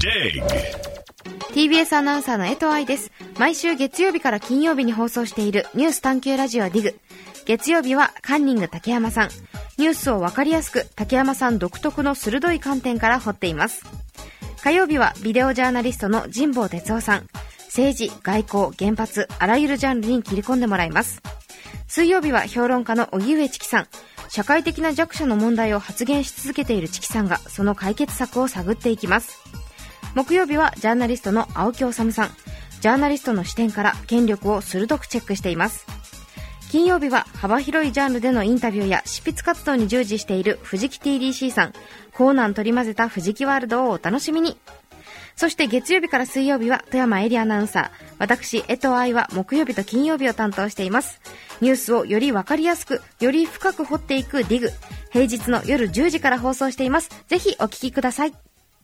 TBS アナウンサーの江藤愛です。毎週月曜日から金曜日に放送しているニュース探求ラジオディグ。月曜日はカンニング竹山さん。ニュースをわかりやすく竹山さん独特の鋭い観点から掘っています。火曜日はビデオジャーナリストの神保哲夫さん。政治、外交、原発、あらゆるジャンルに切り込んでもらいます。水曜日は評論家の荻上チキさん。社会的な弱者の問題を発言し続けているチキさんがその解決策を探っていきます。木曜日はジャーナリストの青木治さん。ジャーナリストの視点から権力を鋭くチェックしています。金曜日は幅広いジャンルでのインタビューや執筆活動に従事している藤木 TDC さん。コーナー取り混ぜた藤木ワールドをお楽しみに。そして月曜日から水曜日は富山エリアナウンサー。私江藤愛は木曜日と金曜日を担当しています。ニュースをより分かりやすくより深く掘っていくディグ。平日の夜10時から放送しています。ぜひお聞きください。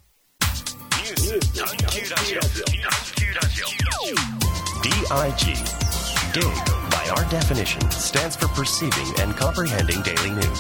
DIG Dig by our definition stands for perceiving and comprehending daily news.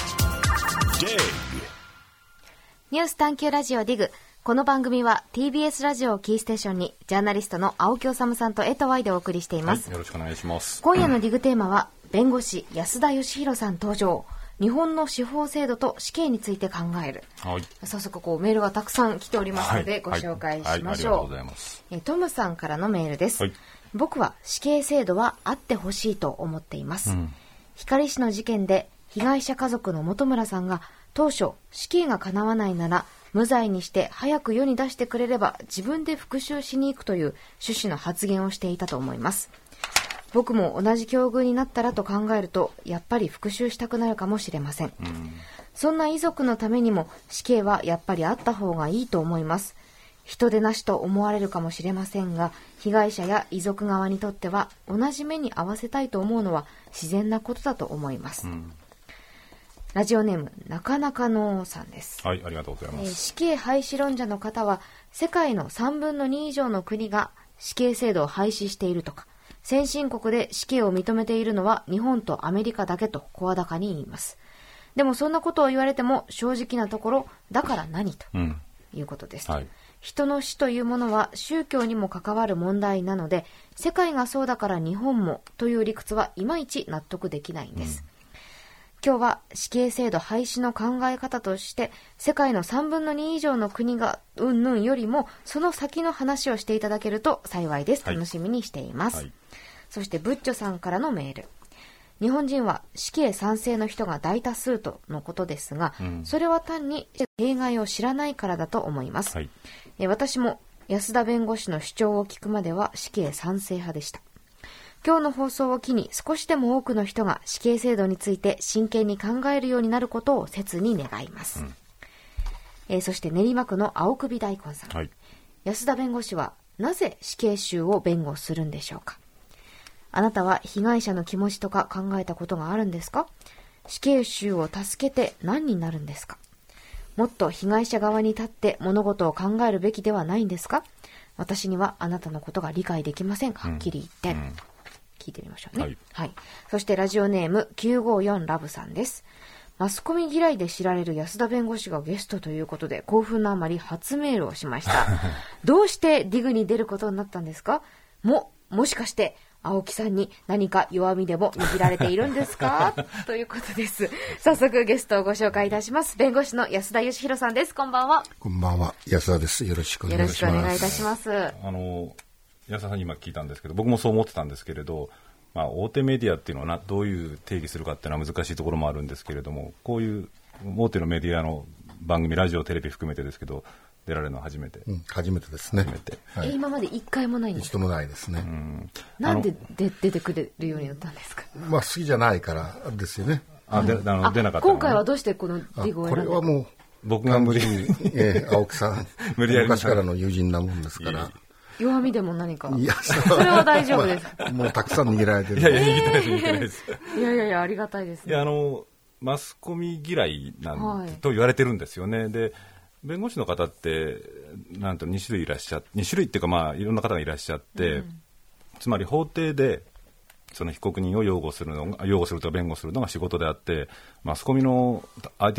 Dig ニュース探求ラジオディグ。この番組は TBS ラジオをキーステーションにジャーナリストの青木治さんと江藤愛でお送りしています、 よろしくお願いします。 今夜のディグテーマは弁護士安田義弘さん登場。日本の司法制度と死刑について考える、早速メールがたくさん来ておりますので、ご紹介しましょう。 ありがとうございます。 トムさんからのメールです、僕は死刑制度はあってほしいと思っています、光市の事件で被害者家族の本村さんが当初死刑が叶わないなら無罪にして早く世に出してくれれば自分で復讐しに行くという趣旨の発言をしていたと思います。僕も同じ境遇になったらと考えるとやっぱり復讐したくなるかもしれません、そんな遺族のためにも死刑はやっぱりあった方がいいと思います。人でなしと思われるかもしれませんが、被害者や遺族側にとっては同じ目に合わせたいと思うのは自然なことだと思います、ラジオネームなかなかのさんです。 ありがとうございます。 死刑廃止論者の方は世界の3分の2以上の国が死刑制度を廃止しているとか、先進国で死刑を認めているのは日本とアメリカだけと声高に言います。でもそんなことを言われても正直なところだから何ということです、人の死というものは宗教にも関わる問題なので、世界がそうだから日本もという理屈はいまいち納得できないんです、今日は死刑制度廃止の考え方として世界の3分の2以上の国がうんぬんよりもその先の話をしていただけると幸いです。楽しみにしています、そしてブッチョさんからのメール。日本人は死刑賛成の人が大多数とのことですが、それは単に弊害を知らないからだと思います、私も安田弁護士の主張を聞くまでは死刑賛成派でした。今日の放送を機に少しでも多くの人が死刑制度について真剣に考えるようになることを切に願います、そして練馬区の青首大根さん、安田弁護士はなぜ死刑囚を弁護するんでしょうか。あなたは被害者の気持ちとか考えたことがあるんですか。死刑囚を助けて何になるんですか。もっと被害者側に立って物事を考えるべきではないんですか。私にはあなたのことが理解できません、はっきり言って、聞いてみましょうね、そしてラジオネーム954ラブさんです。マスコミ嫌いで知られる安田弁護士がゲストということで興奮のあまり初メールをしましたどうしてディグに出ることになったんですか。もしかして青木さんに何か弱みでも握られているんですかということです。早速ゲストをご紹介いたします。弁護士の安田義弘さんです。こんばんは。 こんばんは、安田です。よろしくお願いします。 よろしくお願いいたします。 安田さんに今聞いたんですけど、僕もそう思ってたんですけれど、大手メディアっていうのはどういう定義するかっていうのは難しいところもあるんですけれども、こういう大手のメディアの番組、ラジオテレビ含めてですけど出られるのは初めて、 初めてですね。 今まで一回もないんですか。 一度もないですね、 なんで出てくれるようになったんですか。 好きじゃないからですよね。 出なかった、 今回はどうしてこのディグを選んだ。 これはもう僕が無理に青木さん無理やり昔からの友人なもんですから。 弱みでも何か。 いや、 それは大丈夫です。 もうたくさん握られてる。 いや握ってないです。 いやありがたいですね。 マスコミ嫌いと言われてるんですよね。で、弁護士の方ってなんと2種類いらっしゃって、2種類っていうかいろんな方がいらっしゃって、つまり法廷でその被告人を擁護するとか弁護するのが仕事であって、マスコミの相手する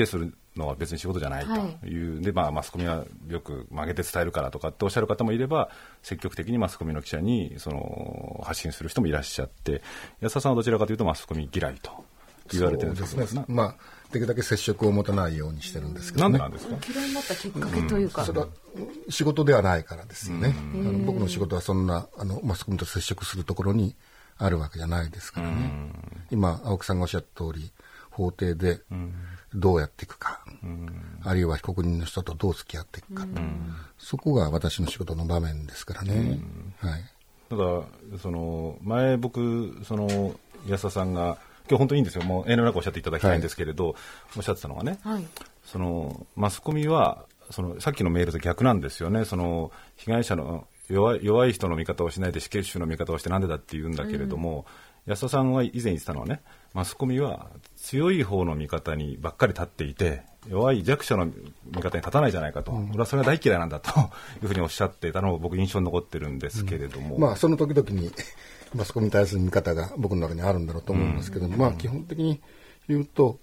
のは別に仕事じゃないという、 はい、 で、マスコミはよく曲げて伝えるからとかっておっしゃる方もいれば、積極的にマスコミの記者に発信する人もいらっしゃって、安田さんはどちらかというとマスコミ嫌いと言われてるんですね。 できるだけ接触を持たないようにしてるんですけどね。 なんでなんですか？ 嫌いになったきっかけというか、 それは仕事ではないからですよね。僕の仕事はそんなマスコミと接触するところにあるわけじゃないですからね。今青木さんがおっしゃった通り、法廷でどうやっていくか、あるいは被告人の人とどう付き合っていくか、そこが私の仕事の場面ですからね。はい。 ただ前僕安田さんが今日本当にいいんですよ、もう遠慮なくおっしゃっていただきたいんですけれど、おっしゃってたのがね、 はい、 マスコミはさっきのメールと逆なんですよね。被害者の弱い人の味方をしないで死刑囚の味方をしてなんでだって言うんだけれども、安田さんは以前言ってたのはね、マスコミは強い方の味方にばっかり立っていて弱い弱者の味方に立たないじゃないかと、俺はそれが大嫌いなんだというふうにおっしゃっていたのを僕印象に残ってるんですけれども、 その時々にマスコミに対する見方が僕の中にあるんだろうと思うんですけど、基本的に言うと、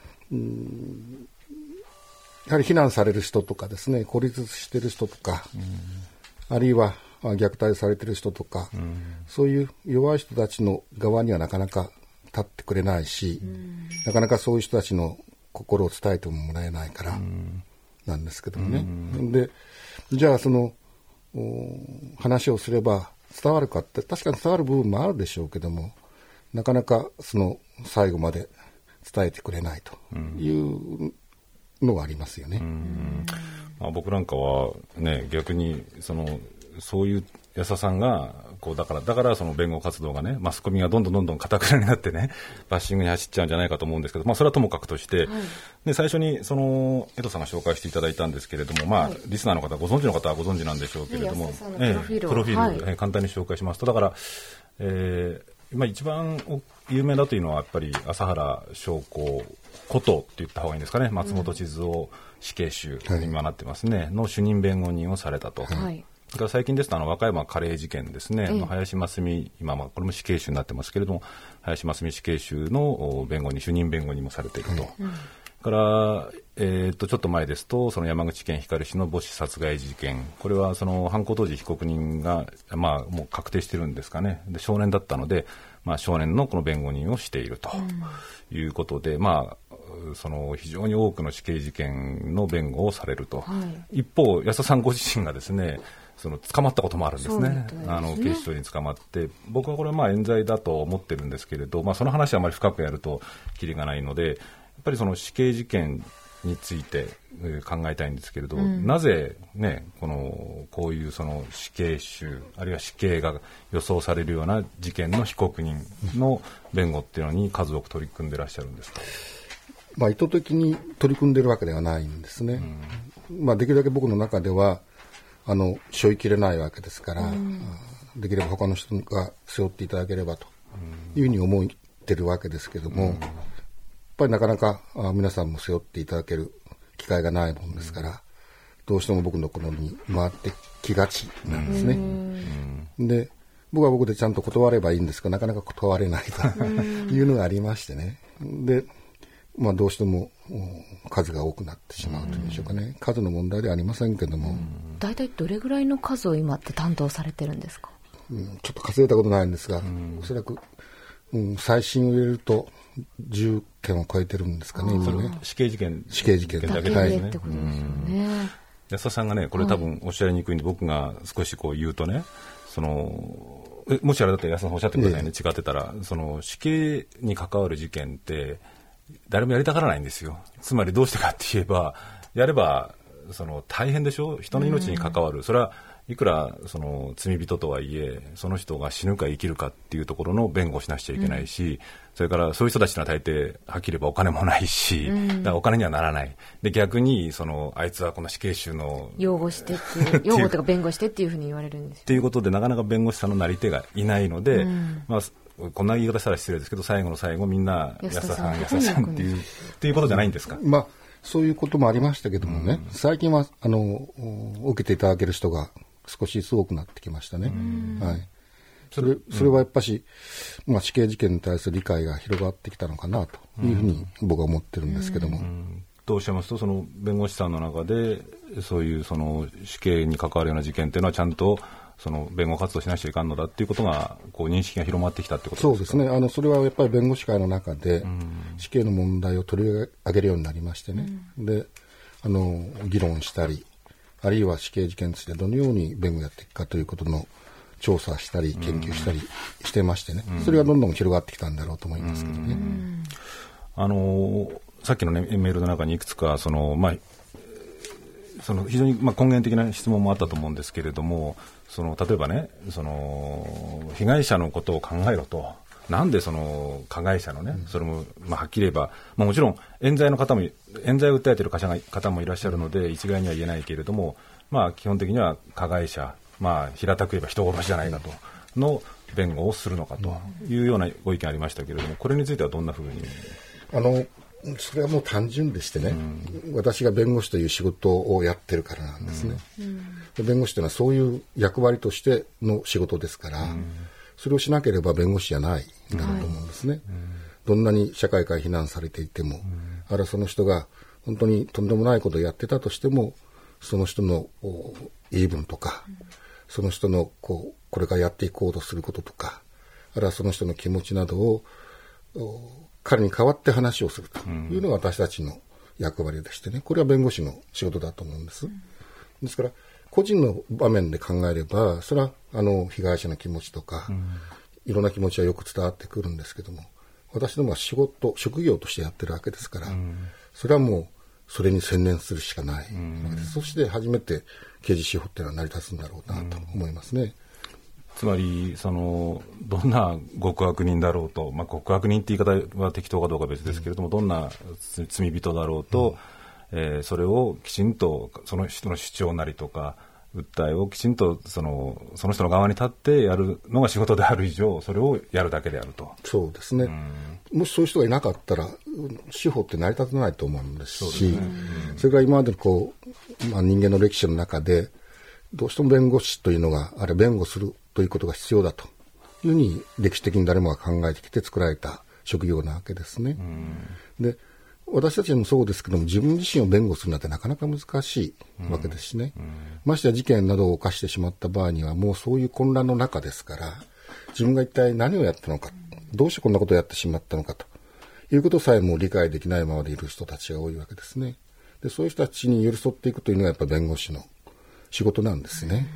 やはり非難される人とかですね、孤立している人とか、あるいは虐待されている人とか、そういう弱い人たちの側にはなかなか立ってくれないし、なかなかそういう人たちの心を伝えてもらえないからなんですけどもね。で、じゃあ話をすれば伝わるかって確かに伝わる部分もあるでしょうけども、なかなか最後まで伝えてくれないというのがありますよね。 僕なんかはね、逆にそういう安田さんがだからその弁護活動がね、マスコミがどんどん堅くなになってね、バッシングに走っちゃうんじゃないかと思うんですけど、それはともかくとして、で最初に江藤さんが紹介していただいたんですけれども、リスナーの方ご存知の方はご存知なんでしょうけれども、 プロフィール、 簡単に紹介しますと、だから、一番有名だというのはやっぱり朝原将子ことって言った方がいいんですかね、松本静夫死刑囚に今なってますね、の主任弁護人をされたと。だから最近ですと和歌山カレー事件ですね、林真澄、今これも死刑囚になってますけれども、林真澄死刑囚の弁護人、主任弁護人もされていると。から、ちょっと前ですと山口県光市の母子殺害事件、これは犯行当時被告人が、もう確定してるんですかね、で少年だったので、少年のこの弁護人をしているということで、非常に多くの死刑事件の弁護をされると、一方安田さんご自身がですね、捕まったこともあるんですね。警視庁に捕まって、僕はこれは冤罪だと思ってるんですけれど、その話はあまり深くやるとキリがないので、やっぱり死刑事件について考えたいんですけれど、なぜね、こういう死刑囚あるいは死刑が予想されるような事件の被告人の弁護っていうのに数多く取り組んでらっしゃるんですか？ 意図的に取り組んでるわけではないんですね。できるだけ僕の中では背負いきれないわけですから、できれば他の人が背負っていただければというふうに思ってるわけですけども、やっぱりなかなか皆さんも背負っていただける機会がないもんですから、どうしても僕のところに回ってきがちなんですね。で、僕は僕でちゃんと断ればいいんですが、なかなか断れないというのがありましてね。で、どうしても数が多くなってしまうというんでしょうかね。数の問題ではありませんけども。 大体どれぐらいの数を今って担当されてるんですか？ ちょっと数えたことないんですが、おそらく、再審を入れると10件を超えてるんですかね、今ね。 死刑事件だけでってことですよね。 安田さんがね、これ多分おっしゃりにくいんで、僕が少し言うとね、もしあれだったら安田さんおっしゃってくださいね、違ってたら、死刑に関わる事件って誰もやりたがらないんですよ。つまりどうしてかって言えば、やれば大変でしょ、人の命に関わる、それはいくら罪人とはいえ、その人が死ぬか生きるかっていうところの弁護をしなくちゃいけないし、それからそういう人たちの大抵はっきり言えばお金もないし、だからお金にはならない。で、逆にあいつはこの死刑囚の擁護してっていう擁護とか弁護してっていうふうに言われるんですよ。 っていうことで、なかなか弁護士さんのなり手がいないので、こんな言い方したら失礼ですけど、最後の最後みんな安田さんっていうことじゃないんですか？ そういうこともありましたけどもね、最近は受けていただける人が少しずつ多くなってきましたね。それはやっぱし、死刑事件に対する理解が広がってきたのかなというふうに僕は思ってるんですけども。 とおっしゃいますと、その弁護士さんの中でそういうその死刑に関わるような事件っていうのはちゃんとその弁護活動しなきゃいかんのだっていうことがこう認識が広まってきたってことですか。 そうですね。それはやっぱり弁護士会の中で死刑の問題を取り上げるようになりましてね、で議論したり、あるいは死刑事件についてどのように弁護やっていくかということの調査したり研究したりしてましてね、それがどんどん広がってきたんだろうと思いますけどね。 さっきの、ね、メールの中にいくつかその非常に根源的な質問もあったと思うんですけれども、例えばね、被害者のことを考えろと、なんでその加害者のね、それもはっきり言えば、もちろん冤罪を訴えている方もいらっしゃるので一概には言えないけれども、基本的には加害者、平たく言えば人殺しじゃないかとの弁護をするのかというようなご意見ありましたけれども、これについてはどんなふうに。 それはもう単純でしてね、私が弁護士という仕事をやってるからなんですね。で弁護士というのはそういう役割としての仕事ですから、それをしなければ弁護士じゃないんだろうと思うんですね。どんなに社会から非難されていても、あるいはその人が本当にとんでもないことをやってたとしても、その人の言い分とか、その人のこれからやっていこうとすることとか、あるいはその人の気持ちなどを彼に代わって話をするというのが私たちの役割でしてね、これは弁護士の仕事だと思うんです。ですから個人の場面で考えれば、それは被害者の気持ちとか、いろんな気持ちはよく伝わってくるんですけども、私どもは職業としてやってるわけですから、それはもうそれに専念するしかないわけです。そして初めて刑事司法っていうのは成り立つんだろうなと思いますね。 つまりどんな極悪人だろうと、極悪人って言い方は適当かどうか別ですけれども、どんな罪人だろうと、それをきちんとその人の主張なりとか訴えをきちんとその人の側に立ってやるのが仕事である以上、それをやるだけであると。 そうですね。もしそういう人がいなかったら司法って成り立たないと思うんですし、それから今までの人間の歴史の中でどうしても弁護士というのが弁護するということが必要だというふうに歴史的に誰もが考えてきて作られた職業なわけですね。で、私たちもそうですけども、自分自身を弁護するなんてなかなか難しいわけですしね。ましてや事件などを犯してしまった場合にはもうそういう混乱の中ですから、自分が一体何をやったのか、どうしてこんなことをやってしまったのかということさえも理解できないままでいる人たちが多いわけですね。で、そういう人たちに寄り添っていくというのがやっぱり弁護士の仕事なんですね。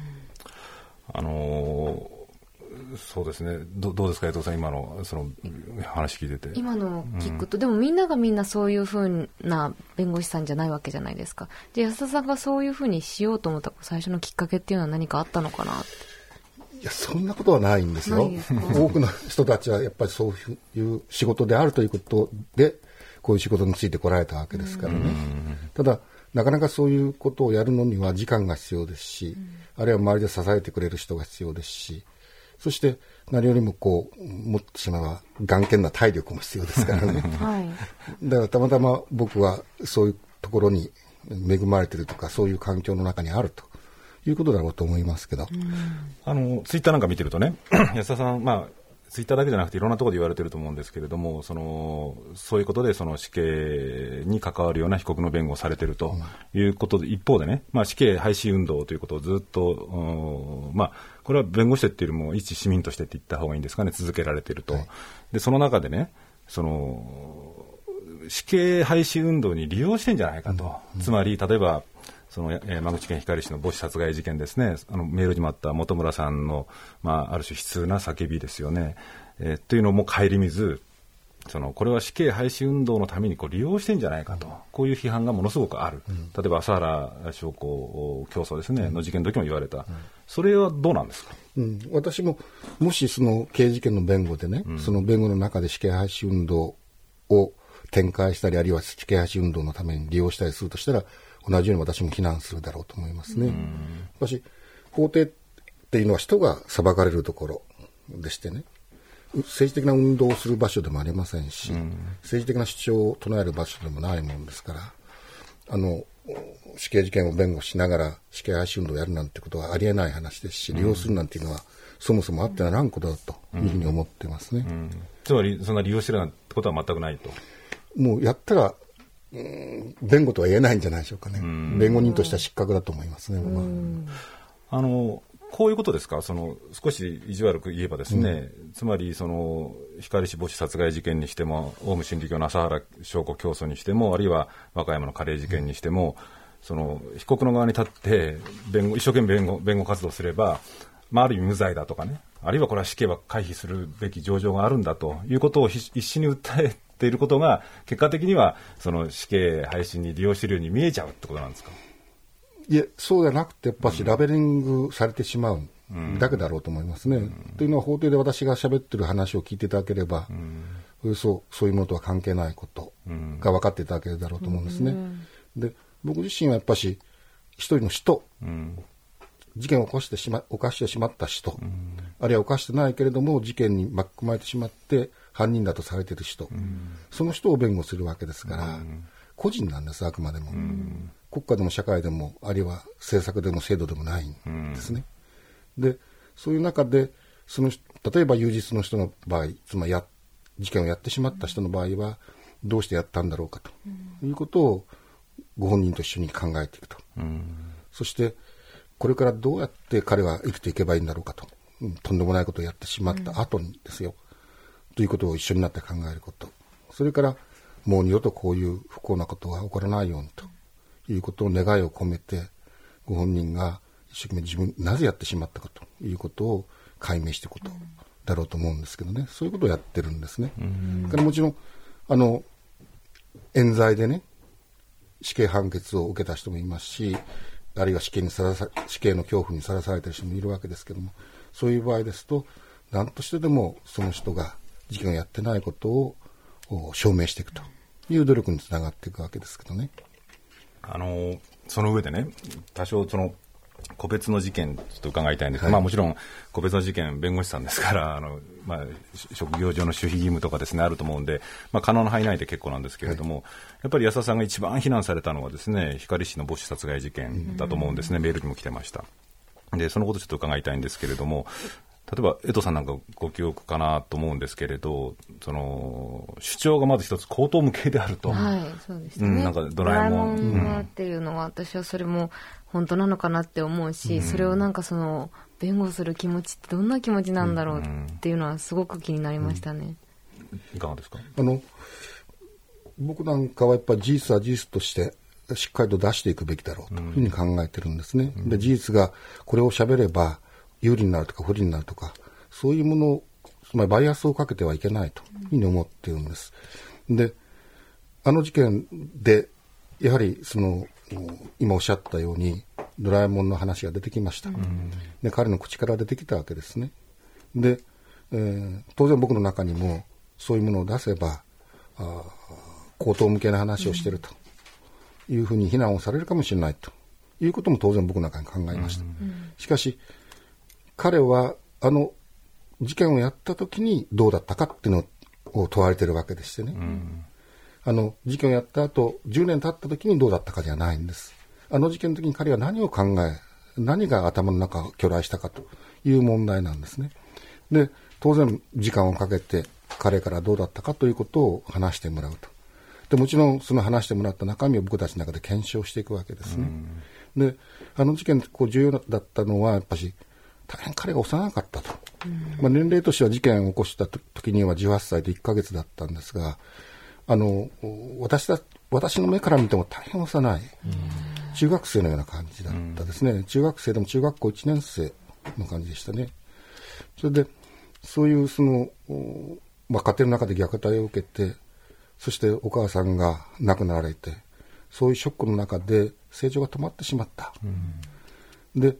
そうですね。どうですか、江藤さん、今のその話聞いてて。 今の聞くと、でもみんながみんなそういうふうな弁護士さんじゃないわけじゃないですか。で、安田さんがそういうふうにしようと思った最初のきっかけっていうのは何かあったのかなって。 いや、そんなことはないんですよ。多くの人たちはやっぱりそういう仕事であるということで、こういう仕事についてこられたわけですからね。ただなかなかそういうことをやるのには時間が必要ですし、あるいは周りで支えてくれる人が必要ですし、そして何よりも持ってしまえば頑健な体力も必要ですからね。だからたまたま僕はそういうところに恵まれているとか、そういう環境の中にあるということだろうと思いますけど、 ツイッターなんか見てるとね、安田さん、ツイッターだけじゃなくていろんなところで言われていると思うんですけれども、そういうことで死刑に関わるような被告の弁護をされているということで、一方でね、死刑廃止運動ということをずっと、これは弁護士っていうよりも一市民としてって言った方がいいんですかね、続けられていると。で、その中でね、死刑廃止運動に利用してんじゃないかと。つまり例えば山口県光市の母子殺害事件ですね、メールにもあった本村さんの、ある種悲痛な叫びですよね、というのも顧みず、これは死刑廃止運動のために利用してんじゃないかと、こういう批判がものすごくある。例えば朝原将校競争ですね、の事件の時も言われた。それはどうなんですか。 私ももし刑事件の弁護でね、その弁護の中で死刑廃止運動を展開したり、あるいは死刑廃止運動のために利用したりするとしたら、同じように私も非難するだろうと思いますね。私、法廷っていうのは人が裁かれるところでしてね、政治的な運動をする場所でもありませんし、政治的な主張を唱える場所でもないものですから、死刑事件を弁護しながら死刑廃止運動をやるなんてことはありえない話ですし、利用するなんていうのはそもそもあってならんことだというふうに思ってますね。 つまりそんな利用してるなんてことは全くないと。 もうやったら弁護とは言えないんじゃないでしょうかね。弁護人としては失格だと思いますね。 こういうことですか。少し意地悪く言えばですね、つまり光氏母子殺害事件にしても、オウム真理教の麻原彰子教祖にしても、あるいは和歌山のカレー事件にしても、被告の側に立って一生懸命弁護活動すれば、ある意味無罪だとかね、あるいはこれは死刑は回避するべき情状があるんだということを必死に訴えていることが、結果的には死刑配信に利用しているように見えちゃうってことなんですか。 いえ、そうじゃなくてやっぱしラベリングされてしまうだけだろうと思いますね。というのは、法廷で私が喋ってる話を聞いていただければ、そういうものとは関係ないことが分かっていただけるだろうと思うんですね。で、僕自身はやっぱし一人の人、事件を犯してしまった人、あるいは犯してないけれども事件に巻き込まれてしまって犯人だとされている人、その人を弁護するわけですから、個人なんです、あくまでも。国家でも社会でも、あるいは政策でも制度でもないんですね。で、そういう中で例えば有実の人の場合、つまり事件をやってしまった人の場合はどうしてやったんだろうかということをご本人と一緒に考えていくと、そしてこれからどうやって彼は生きていけばいいんだろうかと、とんでもないことをやってしまった後にですよ、ということを一緒になって考えること、それからもう二度とこういう不幸なことが起こらないようにということを願いを込めて、ご本人が一生懸命自分なぜやってしまったかということを解明していくことだろうと思うんですけどね、そういうことをやってるんですね。だからもちろん冤罪でね、死刑判決を受けた人もいますし、あるいは死刑の恐怖にさらされている人もいるわけですけども、そういう場合ですと何としてでもその人が事件をやってないことを証明していくという努力につながっていくわけですけどね。 その上でね、多少個別の事件ちょっと伺いたいんですけど、もちろん個別の事件弁護士さんですから職業上の守秘義務とかですねあると思うんで、可能な範囲内で結構なんですけれども、やっぱり安田さんが一番非難されたのはですね、光氏の母子殺害事件だと思うんですね。メールにも来てました。でそのことちょっと伺いたいんですけれども、例えば江藤さんなんかご記憶かなと思うんですけれど、主張がまず一つ口頭無形であると、 そうですね、 なんかドラえもんっていうのは、私はそれも本当なのかなって思うし、それをなんか弁護する気持ちってどんな気持ちなんだろうっていうのはすごく気になりましたね。 いかがですか。 僕なんかはやっぱり事実は事実としてしっかりと出していくべきだろうというふうに考えてるんですね。で、事実がこれを喋れば有利になるとか不利になるとか、そういうものを、つまりバイアスをかけてはいけないというふうに思っているんです。で、事件でやはり今おっしゃったようにドラえもんの話が出てきました。で、彼の口から出てきたわけですね。で、当然僕の中にもそういうものを出せば口頭向けな話をしているというふうに非難をされるかもしれないということも当然僕の中に考えました。しかし彼は事件をやった時にどうだったかっていうのを問われているわけでしてね、事件をやった後10年経った時にどうだったかじゃないんです。事件の時に彼は何を考え、何が頭の中を去来したかという問題なんですね。で、当然時間をかけて彼からどうだったかということを話してもらうと。で、もちろんその話してもらった中身を僕たちの中で検証していくわけですね。で、事件重要だったのはやっぱり大変彼が幼かったと。年齢としては事件を起こした時には18歳と1ヶ月だったんですが、私の目から見ても大変幼い、中学生のような感じだったですね。中学生でも中学校1年生の感じでしたね。それでそういう家庭の中で虐待を受けて、そしてお母さんが亡くなられて、そういうショックの中で成長が止まってしまった。で、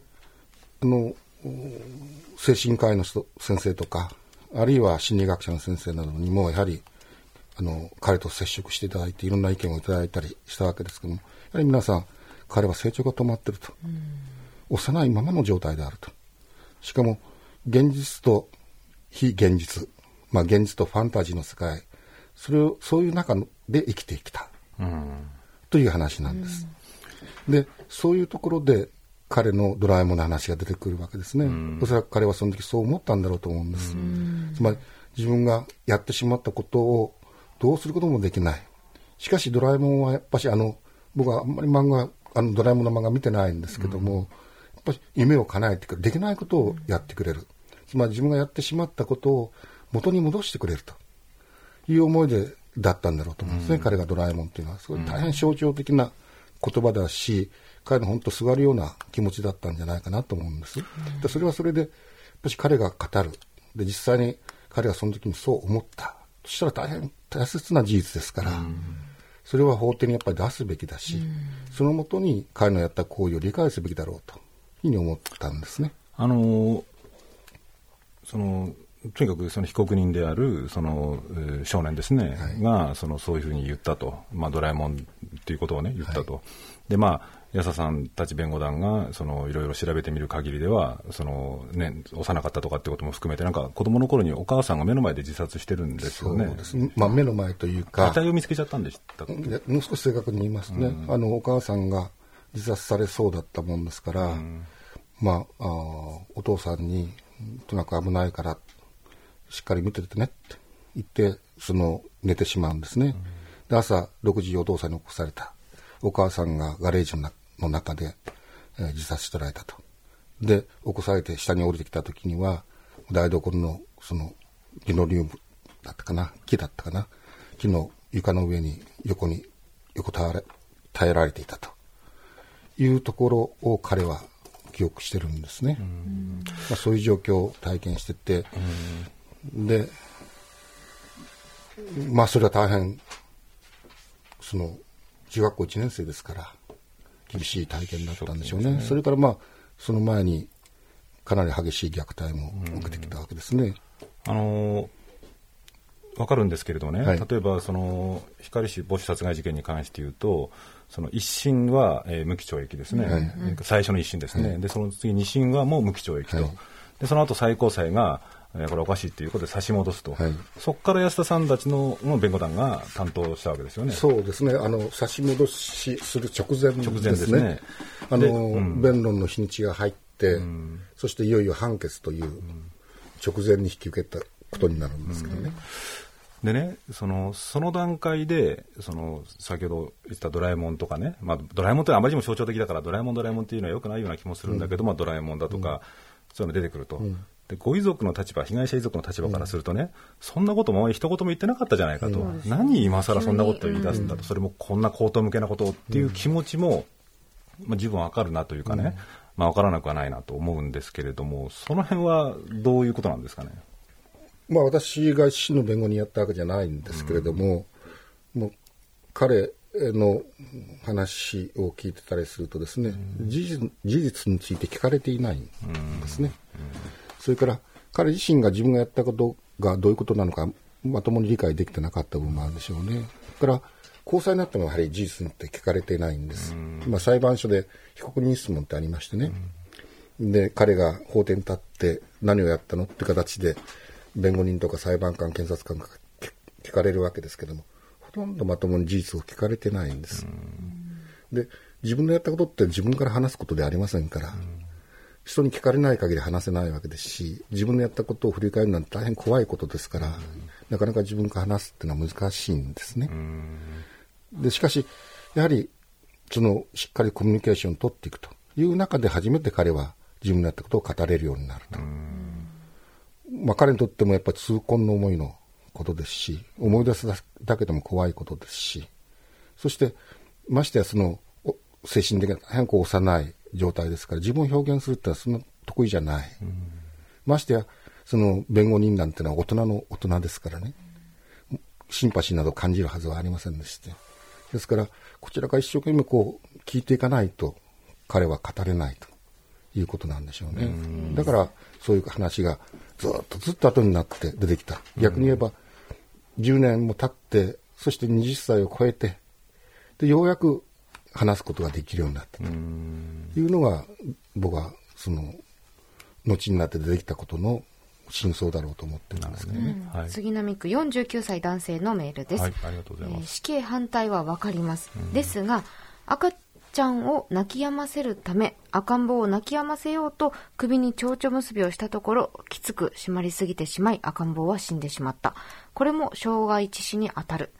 精神科医の先生とか、あるいは心理学者の先生などにもやはり彼と接触していただいていろんな意見をいただいたりしたわけですけども、やはり皆さん彼は成長が止まっていると、幼いままの状態であると、しかも現実と非現実、現実とファンタジーの世界、そういう中で生きてきた、という話なんです。で、そういうところで彼のドラえもんの話が出てくるわけですね。おそらく彼はその時そう思ったんだろうと思うんです。つまり自分がやってしまったことをどうすることもできない。 しかしドラえもんはやっぱし僕はあんまりドラえもんの漫画見てないんですけども、やっぱり夢を叶えてくれる、できないことをやってくれる、つまり自分がやってしまったことを元に戻してくれるという思いだったんだろうと思うんですね、彼がドラえもんというのは。すごい大変象徴的な言葉だし、彼の本当すがるような気持ちだったんじゃないかなと思うんです。でそれはそれでやっぱり彼が語る、で実際に彼がその時にそう思った、そしたら大変大切な事実ですから、それは法廷にやっぱり出すべきだし、そのもとに彼のやった行為を理解すべきだろうというふうに思ったんですね。 とにかくその被告人である少年ですね、がそういうふうに言ったと、ドラえもんということをね言ったと、で安田さんたち弁護団がいろいろ調べてみる限りでは幼かったとかってことも含めて、なんか子供の頃にお母さんが目の前で自殺してるんですよね。 そうですね、目の前というか遺体を見つけちゃったんでしたっけ。 もう少し正確に言いますね、お母さんが自殺されそうだったもんですから、お父さんにとにかく危ないからしっかり見ててねって言って寝てしまうんですね。で朝6時お父さんに起こされた。お母さんがガレージの中で、自殺してられたと。で起こされて下に降りてきた時には台所のリノリウムだったかな、木だったかな、木の床の上に横耐えられていたというところを彼は記憶してるんですね。そういう状況を体験してて、でそれは大変中学校1年生ですから厳しい体験だったんでしょうね。それからその前にかなり激しい虐待も受けてきたわけですね。 わかるんですけれどね、例えば光氏母子殺害事件に関して言うと、一審は、無期懲役ですね、最初の一審ですね、でその次二審はもう無期懲役と、でその後最高裁がこれおかしいということで差し戻すと、そこから安田さんたちの弁護団が担当したわけですよね。 そうですね、差し戻しする直前ですね。弁論の日にちが入って、そしていよいよ判決という直前に引き受けたことになるんですけどね。 でね、その段階で先ほど言ったドラえもんとかね、ドラえもんってあまりにも象徴的だからドラえもんっていうのはよくないような気もするんだけど、ドラえもんだとか、そういうの出てくると、でご遺族の立場、被害者遺族の立場からするとね、そんなことも一言も言ってなかったじゃないかと、何今更そんなことを言い出すんだと、それもこんな口頭向けなことをっていう気持ちも、十分わかるなというかね、わからなくはないなと思うんですけれども、その辺はどういうことなんですかね。 私が一審の弁護人やったわけじゃないんですけれども、もう彼の話を聞いてたりするとですね、事実について聞かれていないんですね。それから彼自身が自分がやったことがどういうことなのかまともに理解できてなかった部分もあるでしょうね。それから高裁になってもやはり事実について聞かれていないんです。裁判所で被告人質問ってありましてね、で彼が法廷に立って何をやったのって形で弁護人とか裁判官、検察官が聞かれるわけですけども、ほとんどまともに事実を聞かれてないんです。で自分のやったことって自分から話すことではありませんから、人に聞かれない限り話せないわけですし、自分のやったことを振り返るなんて大変怖いことですから、なかなか自分から話すっていうのは難しいんですね。でしかしやはりしっかりコミュニケーションを取っていくという中で初めて彼は自分のやったことを語れるようになると。彼にとってもやっぱり痛恨の思いのことですし、思い出すだけでも怖いことですし、そしてましてや精神的な大変幼い状態ですから、自分を表現するってのはそんな得意じゃない。ましてや弁護人なんてのは大人ですからね、シンパシーなど感じるはずはありませんでして、ですからこちらから一生懸命聞いていかないと彼は語れないということなんでしょうね。だからそういう話がずっと後になって出てきた。逆に言えば10年も経って、そして20歳を超えて、でようやく話すことができるようになったというのが、僕は後になって出てきたことの真相だろうと思ってるんですけどね。 杉並区49歳男性のメールです。 ありがとうございます。 死刑反対は分かります。ですが赤ちゃんを泣き止ませるため、赤ん坊を泣き止ませようと首に蝶々結びをしたところ、きつく締まりすぎてしまい赤ん坊は死んでしまった。これも傷害致死に当たる。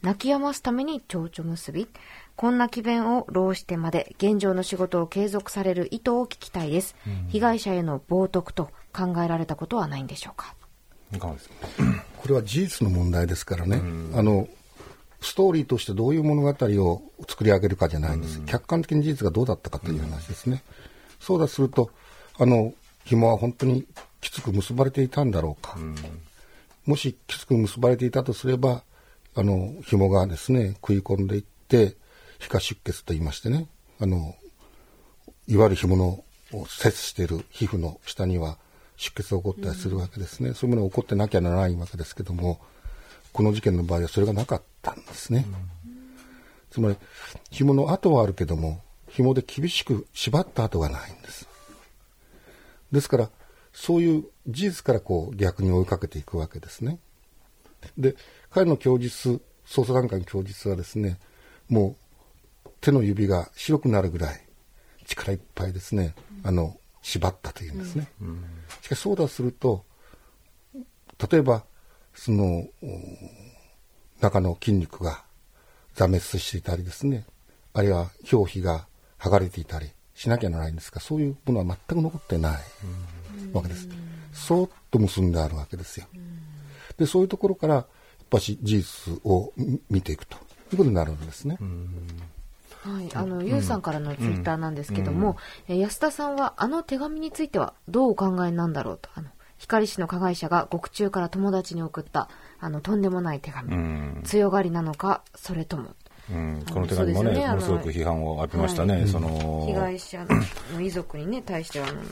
泣き止ますために蝶々結び。こんな詭弁を浪してまで現状の仕事を継続される意図を聞きたいです。被害者への冒涜と考えられたことはないんでしょうか。 いかがですか。 これは事実の問題ですからね、ストーリーとしてどういう物語を作り上げるかじゃないんです。客観的に事実がどうだったかという話ですね。そうだとすると紐は本当にきつく結ばれていたんだろうか。もしきつく結ばれていたとすれば紐がですね食い込んでいって皮下出血と言いましてね、いわゆる紐の接している皮膚の下には出血が起こったりするわけですね。そういうものが起こってなきゃならないわけですけども、この事件の場合はそれがなかったんですね。つまり紐の跡はあるけども紐で厳しく縛った跡がないんです。ですからそういう事実から逆に追いかけていくわけですね。で彼の供述、捜査段階の供述はですね、もう手の指が白くなるぐらい力いっぱいですね縛ったというんですね。しかしそうだとすると例えばその中の筋肉が挫滅していたりですね、あるいは表皮が剥がれていたりしなきゃならないんですが、そういうものは全く残ってないわけです。そーっと結んであるわけですよ。でそういうところからやっぱし事実を見ていくということになるんですね。 はい、ユウさんからのツイッターなんですけども、安田さんは手紙についてはどうお考えなんだろうと、光氏の加害者が獄中から友達に送ったとんでもない手紙、強がりなのかそれとも、 この手紙もねものすごく批判を浴びましたね。 被害者の遺族にね対してはなんか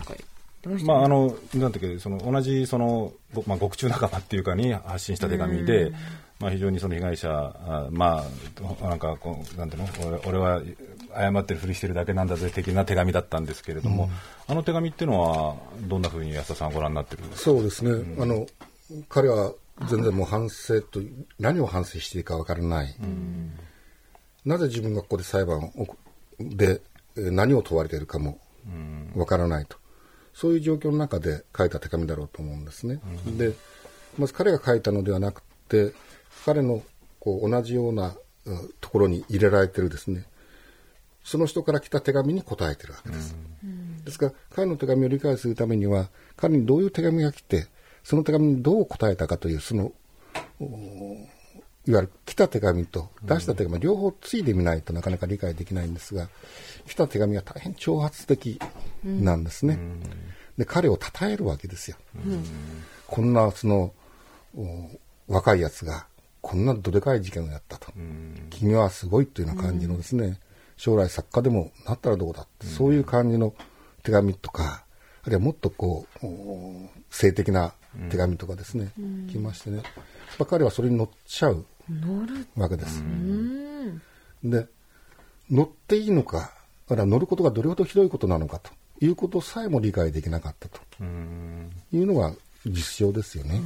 なんていうか同じ獄中仲間っていうかに発信した手紙で、非常に被害者なんていうの、俺は謝ってるふりしてるだけなんだぜ的な手紙だったんですけれども、手紙っていうのはどんなふうに安田さんご覧になってるんですか。 そうですね、彼は全然もう反省と何を反省していいか分からない、なぜ自分がここで裁判で何を問われているかも分からないと、そういう状況の中で書いた手紙だろうと思うんですね。でまず彼が書いたのではなくて、彼の同じようなところに入れられているですね、その人から来た手紙に答えているわけです。ですから彼の手紙を理解するためには、彼にどういう手紙が来てその手紙にどう答えたかという、いわゆる来た手紙と出した手紙、両方ついでみないとなかなか理解できないんですが、来た手紙は大変挑発的なんですね。で彼を称えるわけですよ。こんな若いやつがこんなどでかい事件をやったと、君はすごいというような感じのですね、将来作家でもなったらどうだって、そういう感じの手紙とか、あるいはもっと性的な手紙とかですね、来ましてね、彼はそれに乗っちゃうわけです。で乗っていいのか、乗ることがどれほどひどいことなのかということさえも理解できなかったというのが実情ですよね。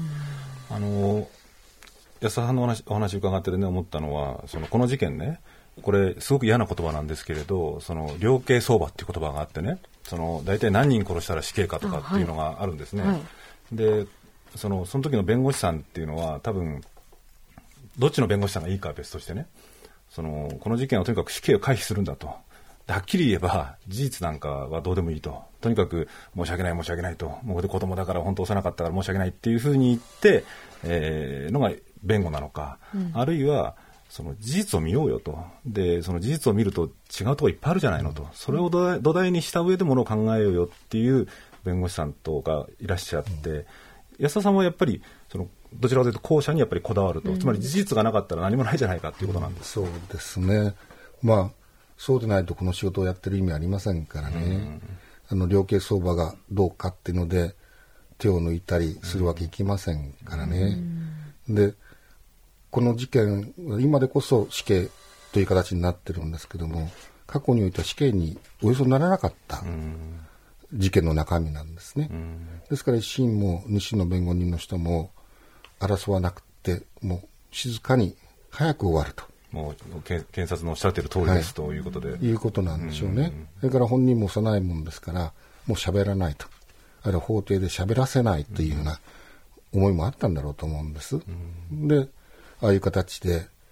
安田さんのお話伺っててね、思ったのはこの事件ね、これすごく嫌な言葉なんですけれど、量刑相場っていう言葉があってね、大体何人殺したら死刑かとかっていうのがあるんですね。でその時の弁護士さんっていうのは多分どっちの弁護士さんがいいかは別としてね、この事件はとにかく死刑を回避するんだと、はっきり言えば事実なんかはどうでもいいと、とにかく申し訳ない申し訳ないと、もう子供だから本当幼かったから申し訳ないっていうふうに言って、のが弁護なのか、あるいは事実を見ようよと、でその事実を見ると違うところいっぱいあるじゃないのと、それを土台にした上でものを考えようよっていう弁護士さんとかいらっしゃって、安田さんはやっぱりどちらかというと後者にやっぱりこだわると、つまり事実がなかったら何もないじゃないかということなんです。 そうですね。そうでないとこの仕事をやってる意味ありませんからね。量刑相場がどうかっていうので手を抜いたりするわけいきませんからね。でこの事件今でこそ死刑という形になってるんですけども、過去においては死刑におよそならなかった事件の中身なんですね。ですから一審も二審の弁護人の人も争わなくて、もう静かに早く終わると、 もう検察のおっしゃっている通りです、ということでいうことなんでしょうね。それから本人も幼いもんですからもう喋らないと、あるいは法廷で喋らせないというような思いもあったんだろうと思うんです。でああいう形で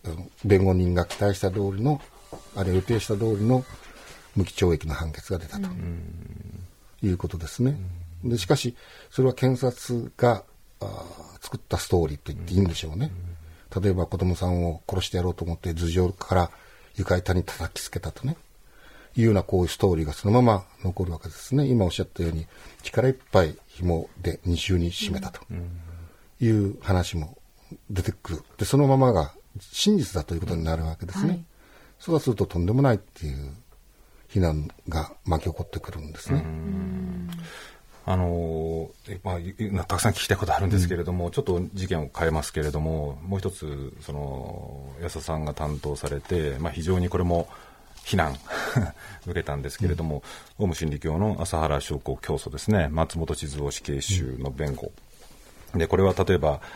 弁護人が期待した通りの、あるいは予定した通りの無期懲役の判決が出たということですね。でしかしそれは検察が作ったストーリーと言っていいんでしょうね。例えば子供さんを殺してやろうと思って頭上から床板に叩きつけたとね、いうようなこういうストーリーがそのまま残るわけですね。今おっしゃったように力いっぱい紐で二重に締めたという話も出てくる。でそのままが真実だということになるわけですね。そうだするととんでもないっていう非難が巻き起こってくるんですね。 たくさん聞きたいことあるんですけれども、ちょっと事件を変えますけれども、もう一つ安田さんが担当されて、非常にこれも非難受けたんですけれども、オウム真理教の麻原彰晃教祖ですね、松本智津夫死刑囚の弁護で、これは例えば、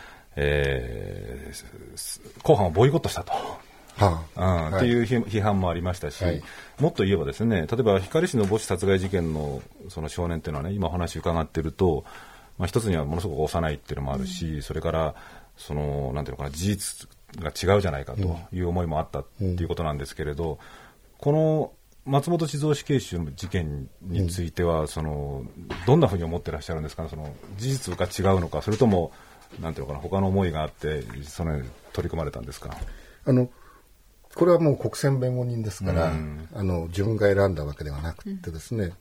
公判をボイコットしたと。っていう批判もありましたし、もっと言えばですね、例えば光市の母子殺害事件のその少年というのはね、今お話伺っていると、一つにはものすごく幼いっていうのもあるし、それからなんていうのかな、事実が違うじゃないかという思いもあったっていうことなんですけれど、この松本智津夫死刑囚の事件については、どんなふうに思ってらっしゃるんですかね。事実が違うのか、それともなんていうのかな、他の思いがあって取り組まれたんですか。 これはもう国選弁護人ですから、自分が選んだわけではなくてですね、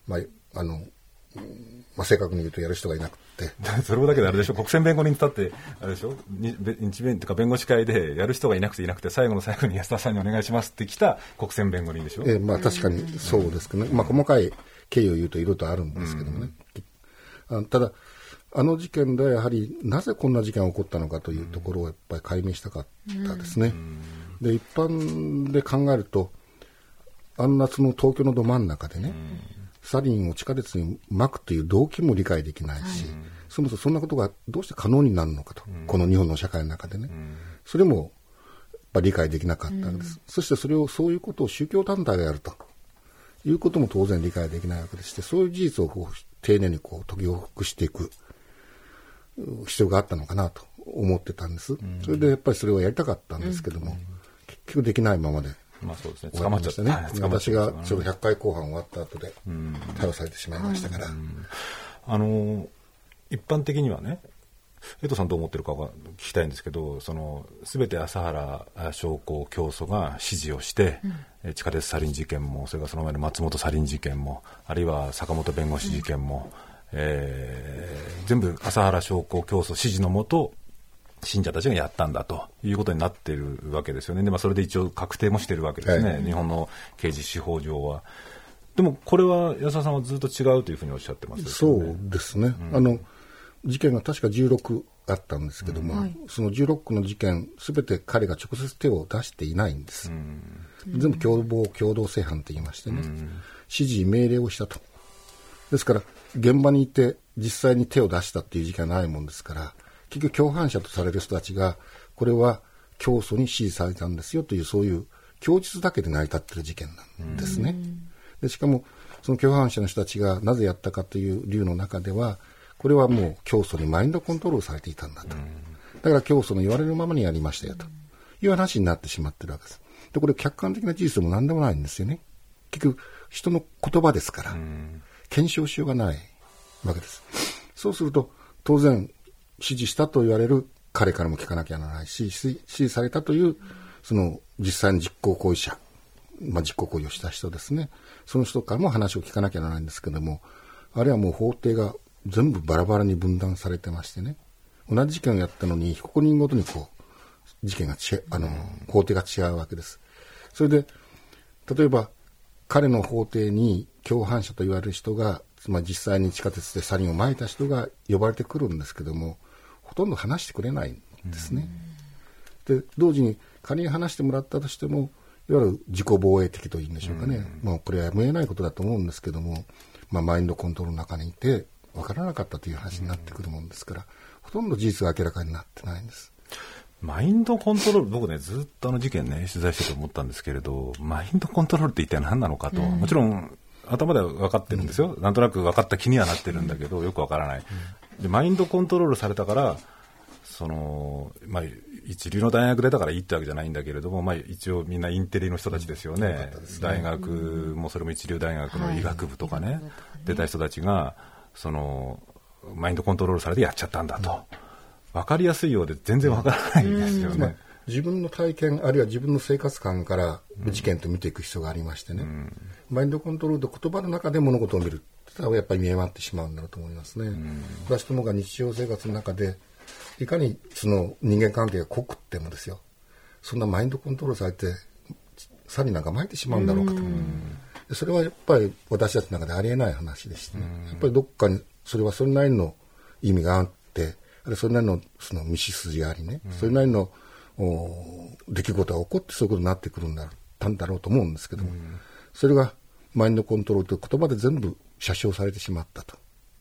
正確に言うとやる人がいなくてそれだけであれでしょ、国選弁護人だってあれでしょ、日弁とか弁護士会でやる人がいなくて最後の最後に安田さんにお願いしますって来た国選弁護人でしょ。 確かにそうですけどね、細かい経緯を言うといろいろとあるんですけどもね、ただ事件ではやはりなぜこんな事件が起こったのかというところをやっぱり解明したかったですね。で一般で考えると、その東京のど真ん中でね、サリンを地下鉄に撒くという動機も理解できないし、そもそもそんなことがどうして可能になるのかと、この日本の社会の中でね、それもやっぱ理解できなかったんです。そしてそういうことを宗教団体がやるということも当然理解できないわけでして、そういう事実を丁寧に解きほぐしていく必要があったのかなと思ってたんです。それでやっぱりそれをやりたかったんですけども、結局できないままでそうですね、 捕まっちゃってね。私がちょうど100回公判終わった後で逮捕されてしまいましたから。 一般的にはね、江藤さんどう思ってるかが聞きたいんですけど、全て麻原彰晃教祖が指示をして、地下鉄サリン事件も、それからその前の松本サリン事件も、あるいは坂本弁護士事件も、全部麻原彰晃教祖指示のもと信者たちがやったんだということになっているわけですよね。で、それで一応確定もしているわけですね、日本の刑事司法上は。でもこれは安田さんはずっと違うというふうにおっしゃってますですよね。 そうですね、事件が確か16あったんですけども、その16の事件全て彼が直接手を出していないんです。全部共同正犯と言いましてね、指示命令をしたと。ですから現場にいて実際に手を出したっていう事件はないもんですから、結局共犯者とされる人たちがこれは教祖に指示されたんですよという、そういう供述だけで成り立っている事件なんですね。でしかもその共犯者の人たちがなぜやったかという理由の中では、これはもう教祖にマインドコントロールされていたんだと。だから教祖の言われるままにやりましたよという話になってしまっているわけです。でこれ客観的な事実も何でもないんですよね。結局人の言葉ですから検証しようがないわけです。そうすると当然指示したと言われる彼からも聞かなきゃならないし、指示されたというその実際に実行行為者、実行行為をした人ですね、その人からも話を聞かなきゃならないんですけども、あれはもう法廷が全部バラバラに分断されてましてね、同じ事件をやったのに被告人ごとに事件が法廷が違うわけです。それで例えば彼の法廷に共犯者と言われる人が、実際に地下鉄でサリンを撒いた人が呼ばれてくるんですけども、ほとんど話してくれないんですね。で同時に仮に話してもらったとしても、いわゆる自己防衛的というんでしょうかね、これはやむを得ないことだと思うんですけども、マインドコントロールの中にいて分からなかったという話になってくるもんですから、ほとんど事実が明らかになってないんです。 マインドコントロール、僕ねずっと事件ね取材してて思ったんですけれど、マインドコントロールって一体何なのかと、もちろん頭では分かってるんですよ、なんとなく分かった気にはなってるんだけど、よく分からない。でマインドコントロールされたから一流の大学出たからいいってわけじゃないんだけれども、まあ、一応みんなインテリの人たちですよね、大学もそれも一流大学の医学部とかね、出た人たちがそのマインドコントロールされてやっちゃったんだと、分かりやすいようで全然分からないんですよね。 自分の体験あるいは自分の生活感から事件と見ていく必要がありましてね、マインドコントロールと言葉の中で物事を見るってのはやっぱり見え回ってしまうんだろうと思いますね。私どもが日常生活の中でいかにその人間関係が濃くってもですよ、そんなマインドコントロールされてさになんか巻いてしまうんだろうかと、それはやっぱり私たちの中でありえない話でしてね、やっぱりどっかにそれはそれなりの意味があって、あるいはそれなりのその道筋がありね、それなりの出来事が起こってそういうことになってくるんだろうと思うんですけども、それがマインドコントロールという言葉で全部写生されてしまったと。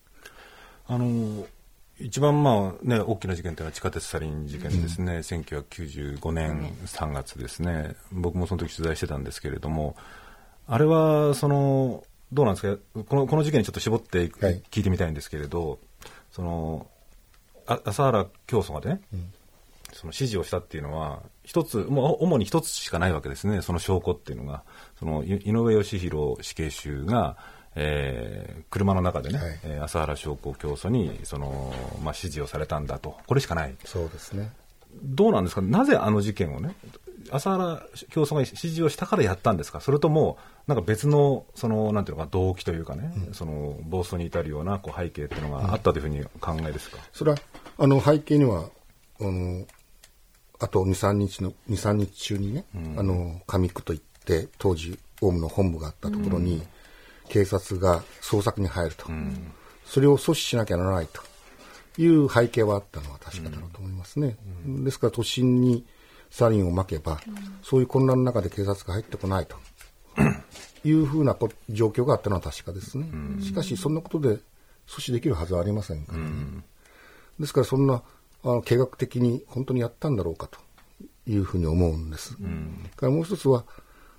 一番まあね、大きな事件というのは地下鉄サリン事件ですね、1995年3月ですね、僕もその時取材してたんですけれども、あれはそのどうなんですか、この事件にちょっと絞って聞いてみたいんですけれど、その麻原教祖がね、その指示をしたっていうのは一つ、もう主に一つしかないわけですね。その証拠っていうのが、その井上義弘死刑囚が、車の中でね、麻原彰晃教祖にその、指示をされたんだと、これしかない。 そうですね。 どうなんですか、なぜあの事件をね、麻原教祖が指示をしたからやったんですか、それともなんか別のそのなんていうのか動機というかね、その暴走に至るような背景っていうのがあったというふうに考えですか。 それは背景にはあと 2,3 日中にね、上区といって当時オウムの本部があったところに、警察が捜索に入ると、それを阻止しなきゃならないという背景はあったのは確かだろうと思いますね。ですから都心にサリンをまけば、そういう混乱の中で警察が入ってこないというふうな状況があったのは確かですね。しかしそんなことで阻止できるはずはありませんからね。ですからそんな計画的に本当にやったんだろうかというふうに思うんです。からもう一つは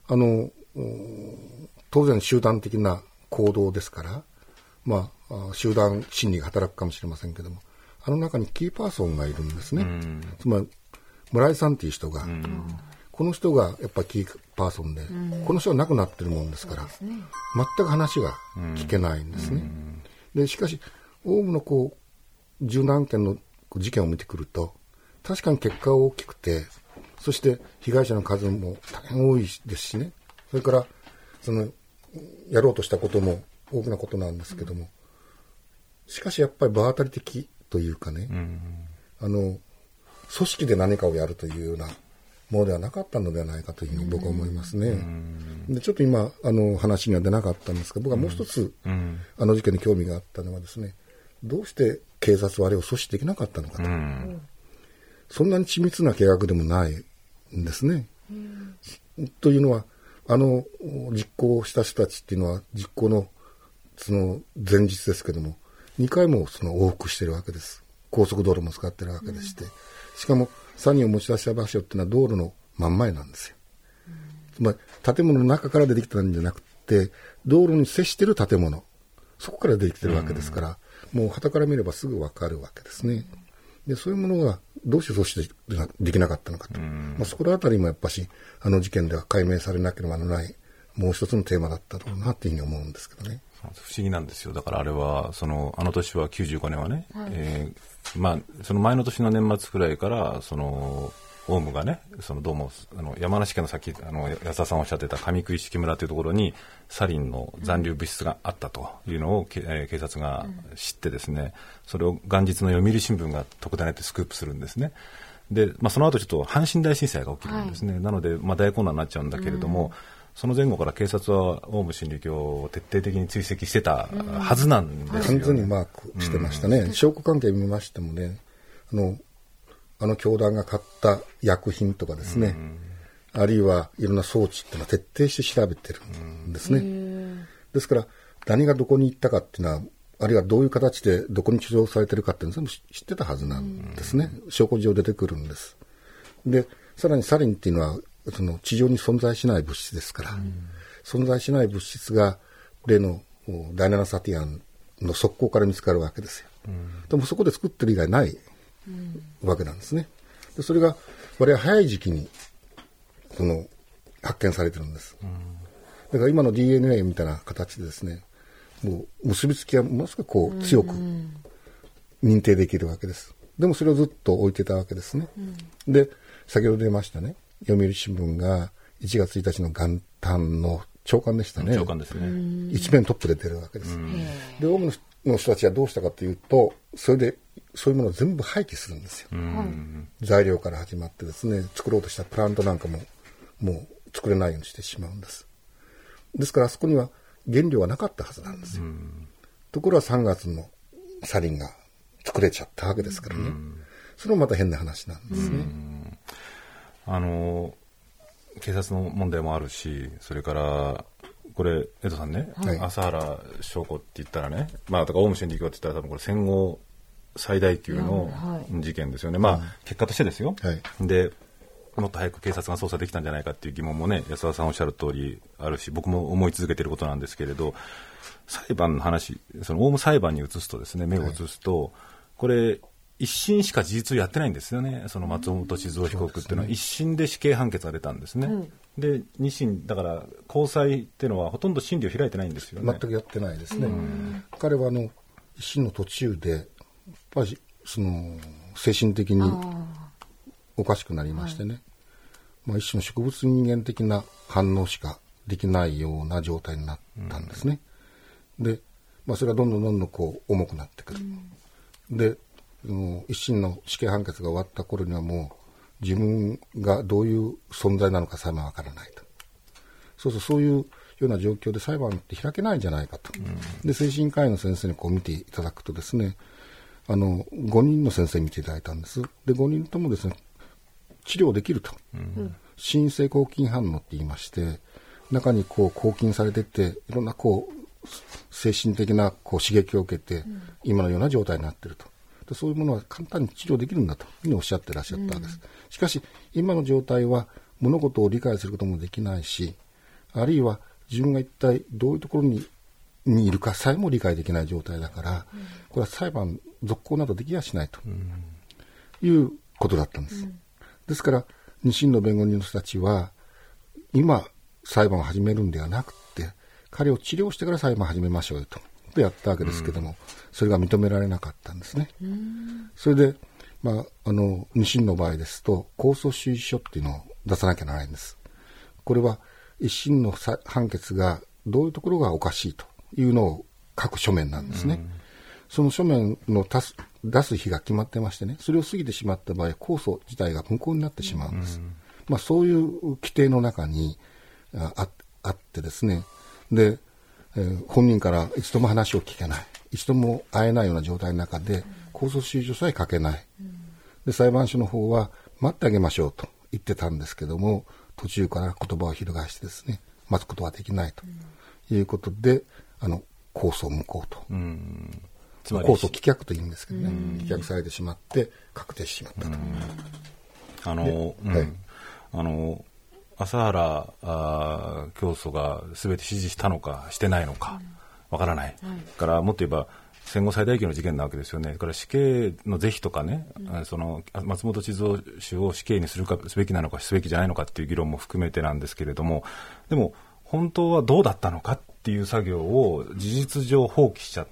当然集団的な行動ですから、集団心理が働くかもしれませんけども、中にキーパーソンがいるんですね。つまり村井さんという人が、この人がやっぱりキーパーソンで、この人は亡くなってるもんですから、全く話が聞けないんですね。でしかしオウムの十何件の事件を見てくると、確かに結果は大きくて、そして被害者の数も大変多いですしね、それからそのやろうとしたことも大きなことなんですけども、しかしやっぱり場当たり的というかね、組織で何かをやるというようなものではなかったのではないかというふうに僕は思いますね。でちょっと今話には出なかったんですが、僕はもう一つ、事件に興味があったのはですね、どうして警察はあれを阻止できなかったのかと、そんなに緻密な計画でもないんですね。というのは実行した人たちっていうのは実行のその前日ですけども2回もその往復してるわけです。高速道路も使ってるわけでして、しかもサリンを持ち出した場所っていうのは道路の真ん前なんですよ。つまり建物の中から出てきたんじゃなくて、道路に接してる建物、そこから出てきてるわけですから、もう傍から見ればすぐ分かるわけですね。でそういうものがどうして阻止できなかったのかと、そこらあたりもやっぱし事件では解明されなければならないもう一つのテーマだったろうなというふうに思うんですけどね。 不思議なんですよ。だからあれはあの年は95年はね、その前の年の年末くらいからオウムがね、どうも山梨県のさっき安田さんおっしゃってた上九一色村というところにサリンの残留物質があったというのを警察が知ってですね、それを元日の読売新聞が特ダネってスクープするんですね。で、その後ちょっと阪神大震災が起きるんですね。なので、大混乱になっちゃうんだけれども、その前後から警察はオウム真理教を徹底的に追跡してたはずなんですよね。 完全にマークしてましたね。証拠関係見ましてもね、教団が買った薬品とかですね、あるいはいろんな装置っていうのは徹底して調べてるんですね。ですから何がどこに行ったかっていうのは、あるいはどういう形でどこに貯蔵されてるかっていうのは全部知ってたはずなんですね。証拠上出てくるんです。でさらにサリンっていうのは地上に存在しない物質ですから、存在しない物質が例の第7サティアンの側溝から見つかるわけですよ。でもそこで作ってる以外ないわけなんですね。でそれがこれは早い時期に発見されてるんです。だから今の DNA みたいな形でですね、もう結びつきはものすごく強く認定できるわけです。でもそれをずっと置いてたわけですね。で、先ほど出ましたね、読売新聞が1月1日の元旦の朝刊でしたね。 朝刊ですね。 一面トップで出るわけです。で、多くの人たちはどうしたかというと、それでそういうものを全部廃棄するんですよ。材料から始まってですね、作ろうとしたプラントなんかもう作れないようにしてしまうんです。ですからあそこには原料はなかったはずなんですよ。ところが3月のサリンが作れちゃったわけですからね。それもまた変な話なんですね。 警察の問題もあるし、それからこれ江戸さんね、朝原将子って言ったらね、だからオウム真理教って言ったら多分これ戦後最大級の事件ですよね。結果としてですよ。で、もっと早く警察が捜査できたんじゃないかっていう疑問もね、安田さんおっしゃる通りあるし、僕も思い続けていることなんですけれど、裁判の話、そのオウム裁判に移すとですね、目を移すと、これ一審しか事実をやってないんですよね。その松本静夫被告っていうのは一審で死刑判決が出たんですね。で、二審だから高裁っていうのはほとんど審理を開いてないんですよね。 全くやってないですね。彼は一審の途中でやっぱり精神的におかしくなりましてね、一種の植物人間的な反応しかできないような状態になったんですね。で、それはどんどん重くなってくる。で、一審の死刑判決が終わった頃にはもう自分がどういう存在なのかさえもわからないと。そういうような状況で裁判って開けないんじゃないかと。で、精神科医の先生に見ていただくとですね、5人の先生に見ていただいたんです。で、5人ともですね、治療できると。心性抗菌反応って言いまして、中に抗菌されてて、いろんな精神的な刺激を受けて、今のような状態になっていると。で、そういうものは簡単に治療できるんだというふうにおっしゃってらっしゃったわけです。しかし、今の状態は物事を理解することもできないし、あるいは自分が一体どういうところにいるかさえも理解できない状態だから、これは裁判続行などできやしないということだったんです。ですから二審の弁護人の人たちは今裁判を始めるんではなくて、彼を治療してから裁判を始めましょうよとやったわけですけども、それが認められなかったんですね。それで、二審の場合ですと控訴主意書っていうのを出さなきゃならないんです。これは一審の判決がどういうところがおかしいというのを書く書面なんですね。その書面の出す日が決まってましてね、それを過ぎてしまった場合、控訴自体が無効になってしまうんです。そういう規定の中にあってですね、で、本人から一度も話を聞けない、一度も会えないような状態の中で控訴主意書さえ書けない。で、裁判所の方は待ってあげましょうと言ってたんですけども、途中から言葉を翻してですね、待つことはできないということで、控訴無効と。つまり控訴棄却というんですけどね、棄却されてしまって確定してしまったと。朝原教祖が全て指示したのかしてないのかわからない。からもっと言えば戦後最大級の事件なわけですよね。だから死刑の是非とかね、その松本静夫氏を死刑にすべきなのかすべきじゃないのかっていう議論も含めてなんですけれども、でも本当はどうだったのかっていう作業を事実上放棄しちゃって、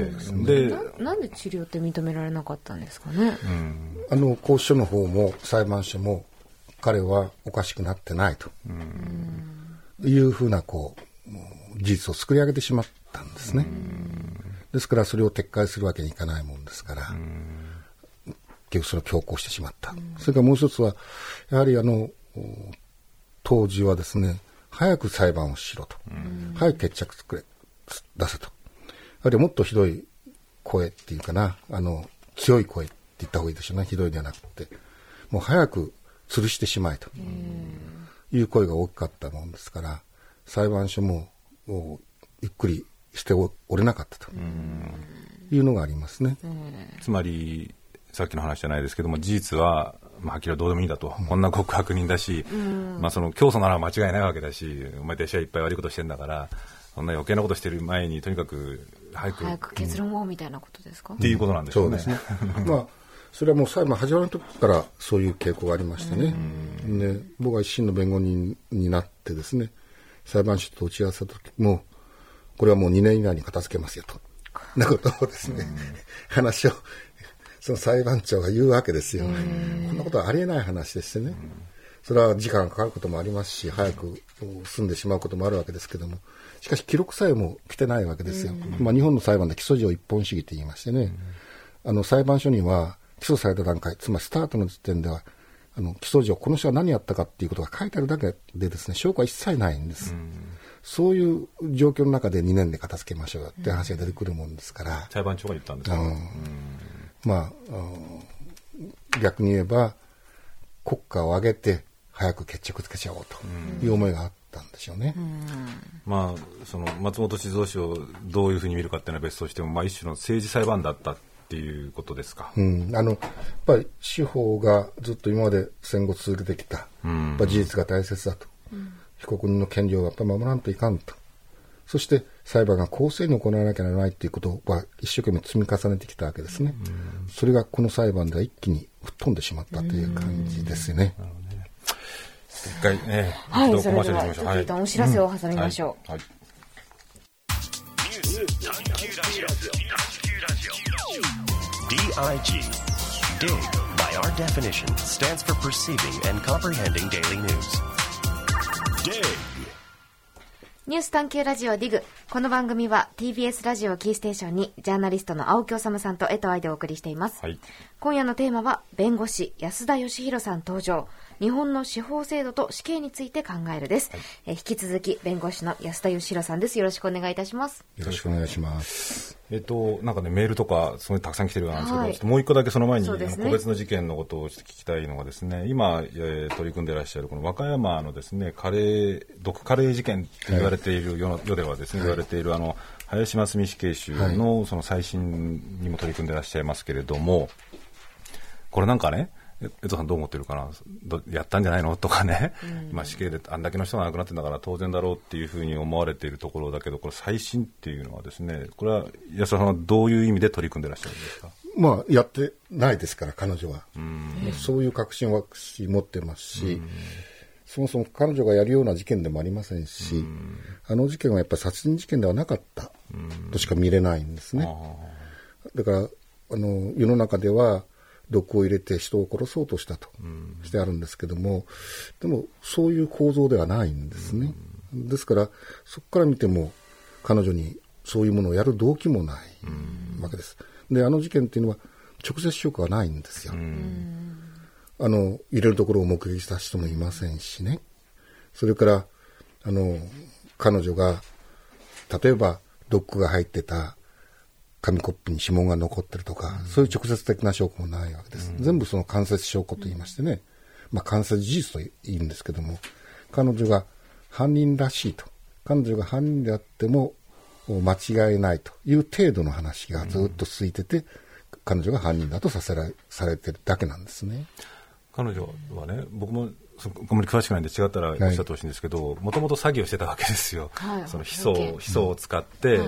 なんで治療って認められなかったんですかね。 控訴書の方も裁判所も彼はおかしくなってないというふうな事実を作り上げてしまったんですね。ですからそれを撤回するわけにいかないもんですから、結局それを強行してしまった。それからもう一つはやはり当時はですね、早く裁判をしろと、早く決着出せと、あるいはもっとひどい声っていうかな、強い声って言った方がいいでしょうね。ひどいではなくて、もう早く吊るしてしまえという声が大きかったもんですから、裁判所もゆっくりしておれなかったというのがありますね。 つまりさっきの話じゃないですけども、事実ははっきりはどうでもいいんだと、こんな告白人だし、その教祖なら間違いないわけだし、お前弟子はいっぱい悪いことしてんだから、そんな余計なことしてる前にとにかく早く結論をみたいなことですか、 っていうことなんでしょうね。 そうですね。 それはもう裁判始まる時からそういう傾向がありましてね。で、僕は一審の弁護人になってですね、裁判所と打ち合わせた時も、これはもう2年以内に片付けますよと。なことをですね、話を、その裁判長が言うわけですよ。こんなことはありえない話でしてね。それは時間がかかることもありますし、早く済んでしまうこともあるわけですけども、しかし記録さえも来てないわけですよ。日本の裁判で起訴状一本主義と言いましてね、裁判所には起訴された段階、つまりスタートの時点では、起訴状、この人は何やったかっていうことが書いてあるだけでですね、証拠は一切ないんです。そういう状況の中で2年で片付けましょうって話が出てくるもんですから。 裁判長が言ったんですか？ 逆に言えば、国家を挙げて早く決着つけちゃおうという思いがあったんでしょうね。 その松本静雄氏をどういうふうに見るかっていうのは別としても、一種の政治裁判だったっていうことですか？やっぱり司法がずっと今まで戦後続けてきた、事実が大切だと。被告人の権利をやっぱり守らんといかんと。そして裁判が公正に行わなきゃならないということは一生懸命積み重ねてきたわけですね。それがこの裁判では一気に吹っ飛んでしまったという感じですよね。 一回はい、それではちょっと一旦お知らせを挟みましょう。 DIG Dig by our definition stands for perceiving and comprehending daily news. ニュース探求ラジオディグ。この番組は TBS ラジオキーステーションにジャーナリストの青木治さんと江藤愛でお送りしています。今夜のテーマは弁護士安田義弘さん登場。日本の司法制度と死刑について考えるです。引き続き弁護士の安田義弘さんです。よろしくお願いいたします。 よろしくお願いします。 なんかね、メールとかすごいたくさん来てるようなんですけど、ちょっともう一個だけその前に、個別の事件のことを聞きたいのがですね、今、取り組んでいらっしゃるこの和歌山のですね、毒カレー事件と言われている世ではですね、言われている林真澄死刑囚のその再審にも取り組んでいらっしゃいますけれども、これなんかね、江藤さんどう思ってるかな、やったんじゃないのとかね、死刑であんだけの人が亡くなってるんだから当然だろうっていうふうに思われているところだけど、これ再審っていうのはですね、これは安田さんはどういう意味で取り組んでいらっしゃるんですか？ やってないですから彼女は。そういう確信は持ってますし、そもそも彼女がやるような事件でもありませんし、事件はやっぱり殺人事件ではなかったとしか見れないんですね。だから世の中では毒を入れて人を殺そうとしたとしてあるんですけども、でもそういう構造ではないんですね。ですからそこから見ても彼女にそういうものをやる動機もないわけです。で、事件っていうのは直接証拠はないんですよ。入れるところを目撃した人もいませんしね。それから彼女が例えば毒が入ってた紙コップに指紋が残ってるとか、そういう直接的な証拠もないわけです。全部その間接証拠と言いましてね、間接事実と言うんですけども、彼女が犯人らしいと、彼女が犯人であっても間違いないという程度の話がずっと続いてて、彼女が犯人だとされてるだけなんですね。 彼女はね、僕もあまり詳しくないんで違ったらおっしゃってほしいんですけど、もともと詐欺をしてたわけですよ。そのヒ素を使って、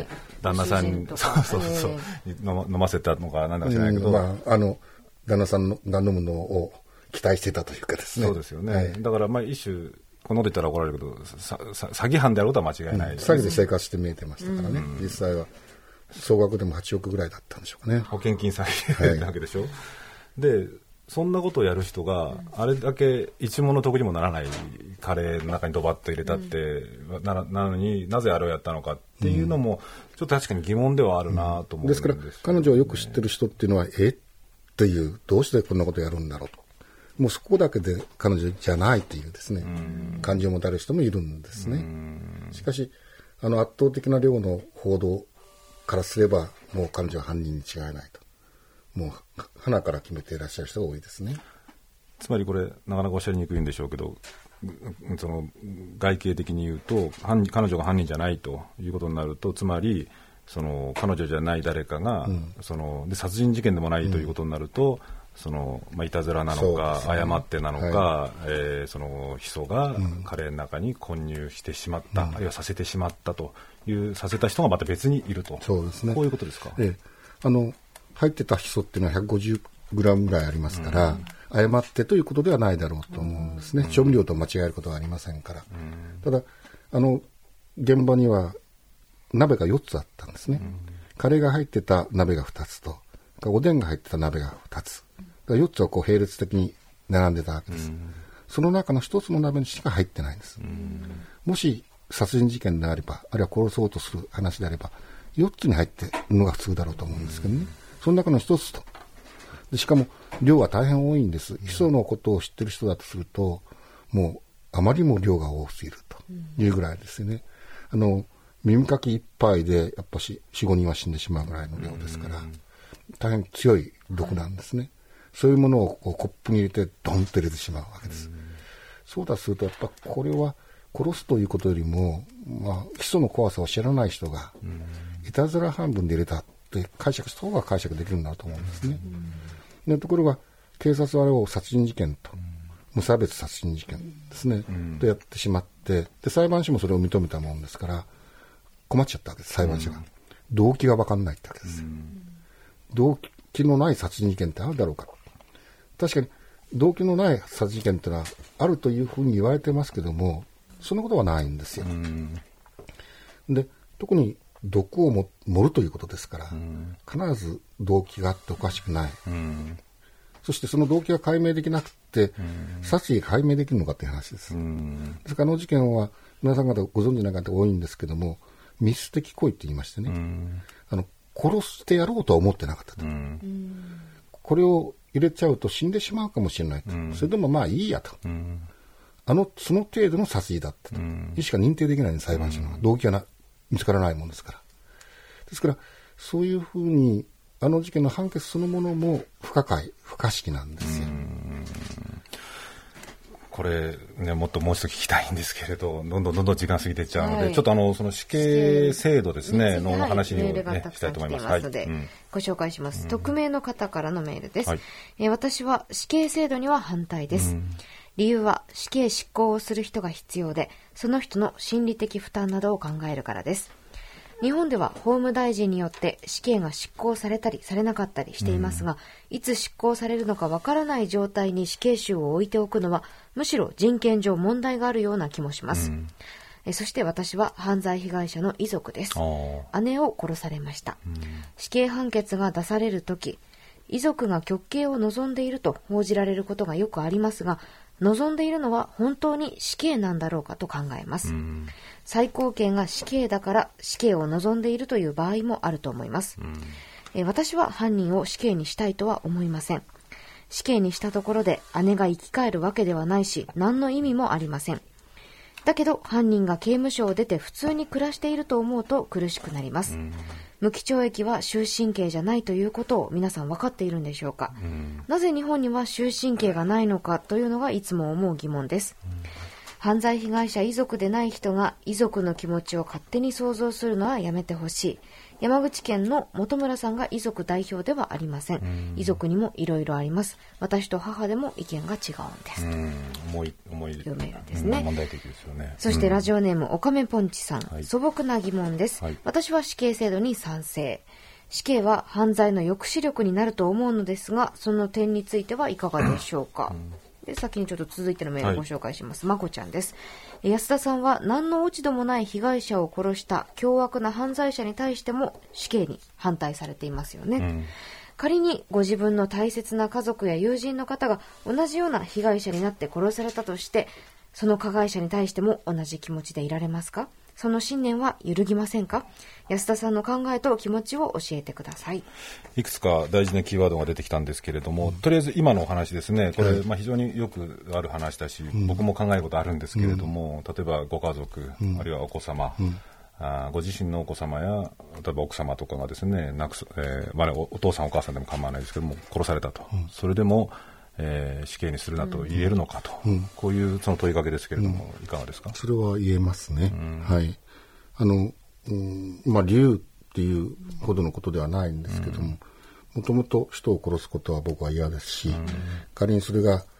旦那さんに、飲ませたのかなんだか知らないけど、 旦那さんが飲むのを期待してたというかですね。 そうですよね。だから一種このこと言ったら怒られるけど、詐欺犯であることは間違いない、 詐欺で生活して見えてましたからね。実際は総額でも8億ぐらいだったんでしょうかね。 保険金詐欺なわけでしょ。でそんなことをやる人があれだけ一文の得にもならないカレーの中にドバッと入れたって、なのになぜあれをやったのかっていうのもちょっと確かに疑問ではあるなと思うんです。 ですから彼女をよく知ってる人っていうのはっていうどうしてこんなことやるんだろうと、もうそこだけで彼女じゃないというですね、感情を持たれる人もいるんですね。しかし圧倒的な量の報道からすればもう彼女は犯人に違いないと、もう鼻から決めていらっしゃる人が多いですね。 つまりこれなかなかおっしゃりにくいんでしょうけど、その外形的に言うと彼女が犯人じゃないということになると、つまりその彼女じゃない誰かが、で殺人事件でもないということになると、いたずらなのか、誤ってなのか、そのヒ素がカレーの中に混入してしまった、あるいはさせてしまったというさせた人がまた別にいると。 そうですね。 こういうことですか。 入ってたヒ素っていうのは150 グラムぐらいありますから、誤ってということではないだろうと思うんですね。調味料と間違えることはありませんから。ただ現場には鍋が4つあったんですね。カレーが入ってた鍋が2つと、おでんが入ってた鍋が2つ。4つはこう並列的に並んでたわけです。その中の1つの鍋にしか入ってないんです。もし殺人事件であれば、あるいは殺そうとする話であれば、4つに入ってるのが普通だろうと思うんですけどね。その中の1つと。でしかも量は大変多いんです。ヒ素のことを知ってる人だとすると、もうあまりにも量が多すぎるというぐらいですよね。耳かき一杯でやっぱし 4,5 人は死んでしまうぐらいの量ですから、大変強い毒なんですね。そういうものをこうコップに入れてドンと入れてしまうわけです。そうだとするとやっぱこれは殺すということよりも、ヒ素の怖さを知らない人がいたずら半分で入れたって解釈した方が解釈できるんだと思うんですね。でところが警察はあれを殺人事件と、無差別殺人事件ですね、とやってしまって、で裁判所もそれを認めたもんですから困っちゃったわけです。裁判所が、動機が分かんないってわけですよ。動機のない殺人事件ってあるだろうか。確かに動機のない殺人事件ってのはあるというふうに言われてますけども、そんなことはないんですよ。で特に毒を盛るということですから、必ず動機があっておかしくない。そしてその動機が解明できなくて、殺意が解明できるのかという話です。ですから事件は皆さん方ご存知な方多いんですけども、密室的行為と言いましてね、殺してやろうとは思ってなかったと。これを入れちゃうと死んでしまうかもしれないと。それでもまあいいやと。その程度の殺意だったと。にしか認定できないんです、裁判所の。動機が見つからないものですから。ですからそういうふうに事件の判決そのものも不可解不可思議なんですよ。 これね、もっともう一度聞きたいんですけれど、どんどん時間過ぎていっちゃうので、ちょっとその死刑制度ですねの話に、したいと思います。 ご紹介します。匿名の方からのメールです。私は死刑制度には反対です。理由は死刑執行をする人が必要で、その人の心理的負担などを考えるからです。日本では法務大臣によって死刑が執行されたりされなかったりしていますが、いつ執行されるのかわからない状態に死刑囚を置いておくのはむしろ人権上問題があるような気もします。そして私は犯罪被害者の遺族です。姉を殺されました。死刑判決が出されるとき、遺族が極刑を望んでいると報じられることがよくありますが、望んでいるのは本当に死刑なんだろうかと考えます。最高刑が死刑だから死刑を望んでいるという場合もあると思います。私は犯人を死刑にしたいとは思いません。死刑にしたところで姉が生き返るわけではないし、何の意味もありません。だけど犯人が刑務所を出て普通に暮らしていると思うと苦しくなります。無期懲役は終身刑じゃないということを皆さん分かっているんでしょうか。なぜ日本には終身刑がないのかというのがいつも思う疑問です。犯罪被害者遺族でない人が遺族の気持ちを勝手に想像するのはやめてほしい。山口県の本村さんが遺族代表ではありません。遺族にもいろいろあります。私と母でも意見が違うんです。 重いいうメールですね。 問題的ですよね。 そしてラジオネームおかめぽんちさん、素朴な疑問です。私は死刑制度に賛成。死刑は犯罪の抑止力になると思うのですが、その点についてはいかがでしょうか。で先にちょっと続いてのメールをご紹介します。まこちゃんです。安田さんは何の落ち度もない被害者を殺した凶悪な犯罪者に対しても死刑に反対されていますよね。仮にご自分の大切な家族や友人の方が同じような被害者になって殺されたとして、その加害者に対しても同じ気持ちでいられますか？その信念は揺るぎませんか？安田さんの考えと気持ちを教えてください。 いくつか大事なキーワードが出てきたんですけれども、とりあえず今のお話ですね、これ、非常によくある話だし、僕も考えることあるんですけれども、例えばご家族、あるいはお子様、ご自身のお子様や例えば奥様とかがですね、お父さんお母さんでも構わないですけども殺されたと、それでも死刑にするなと言えるのかと、こういうその問いかけですけれども、いかがですか？ それは言えますね。はい。理由っていうほどのことではないんですけども、もともと人を殺すことは僕は嫌ですし、仮にそれが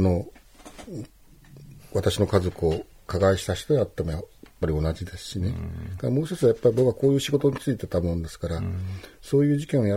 私の家族を加害した人であってもやっぱり同じですしね。もう一つはやっぱり僕はこういう仕事についてたもんですから、そういう事件をやっ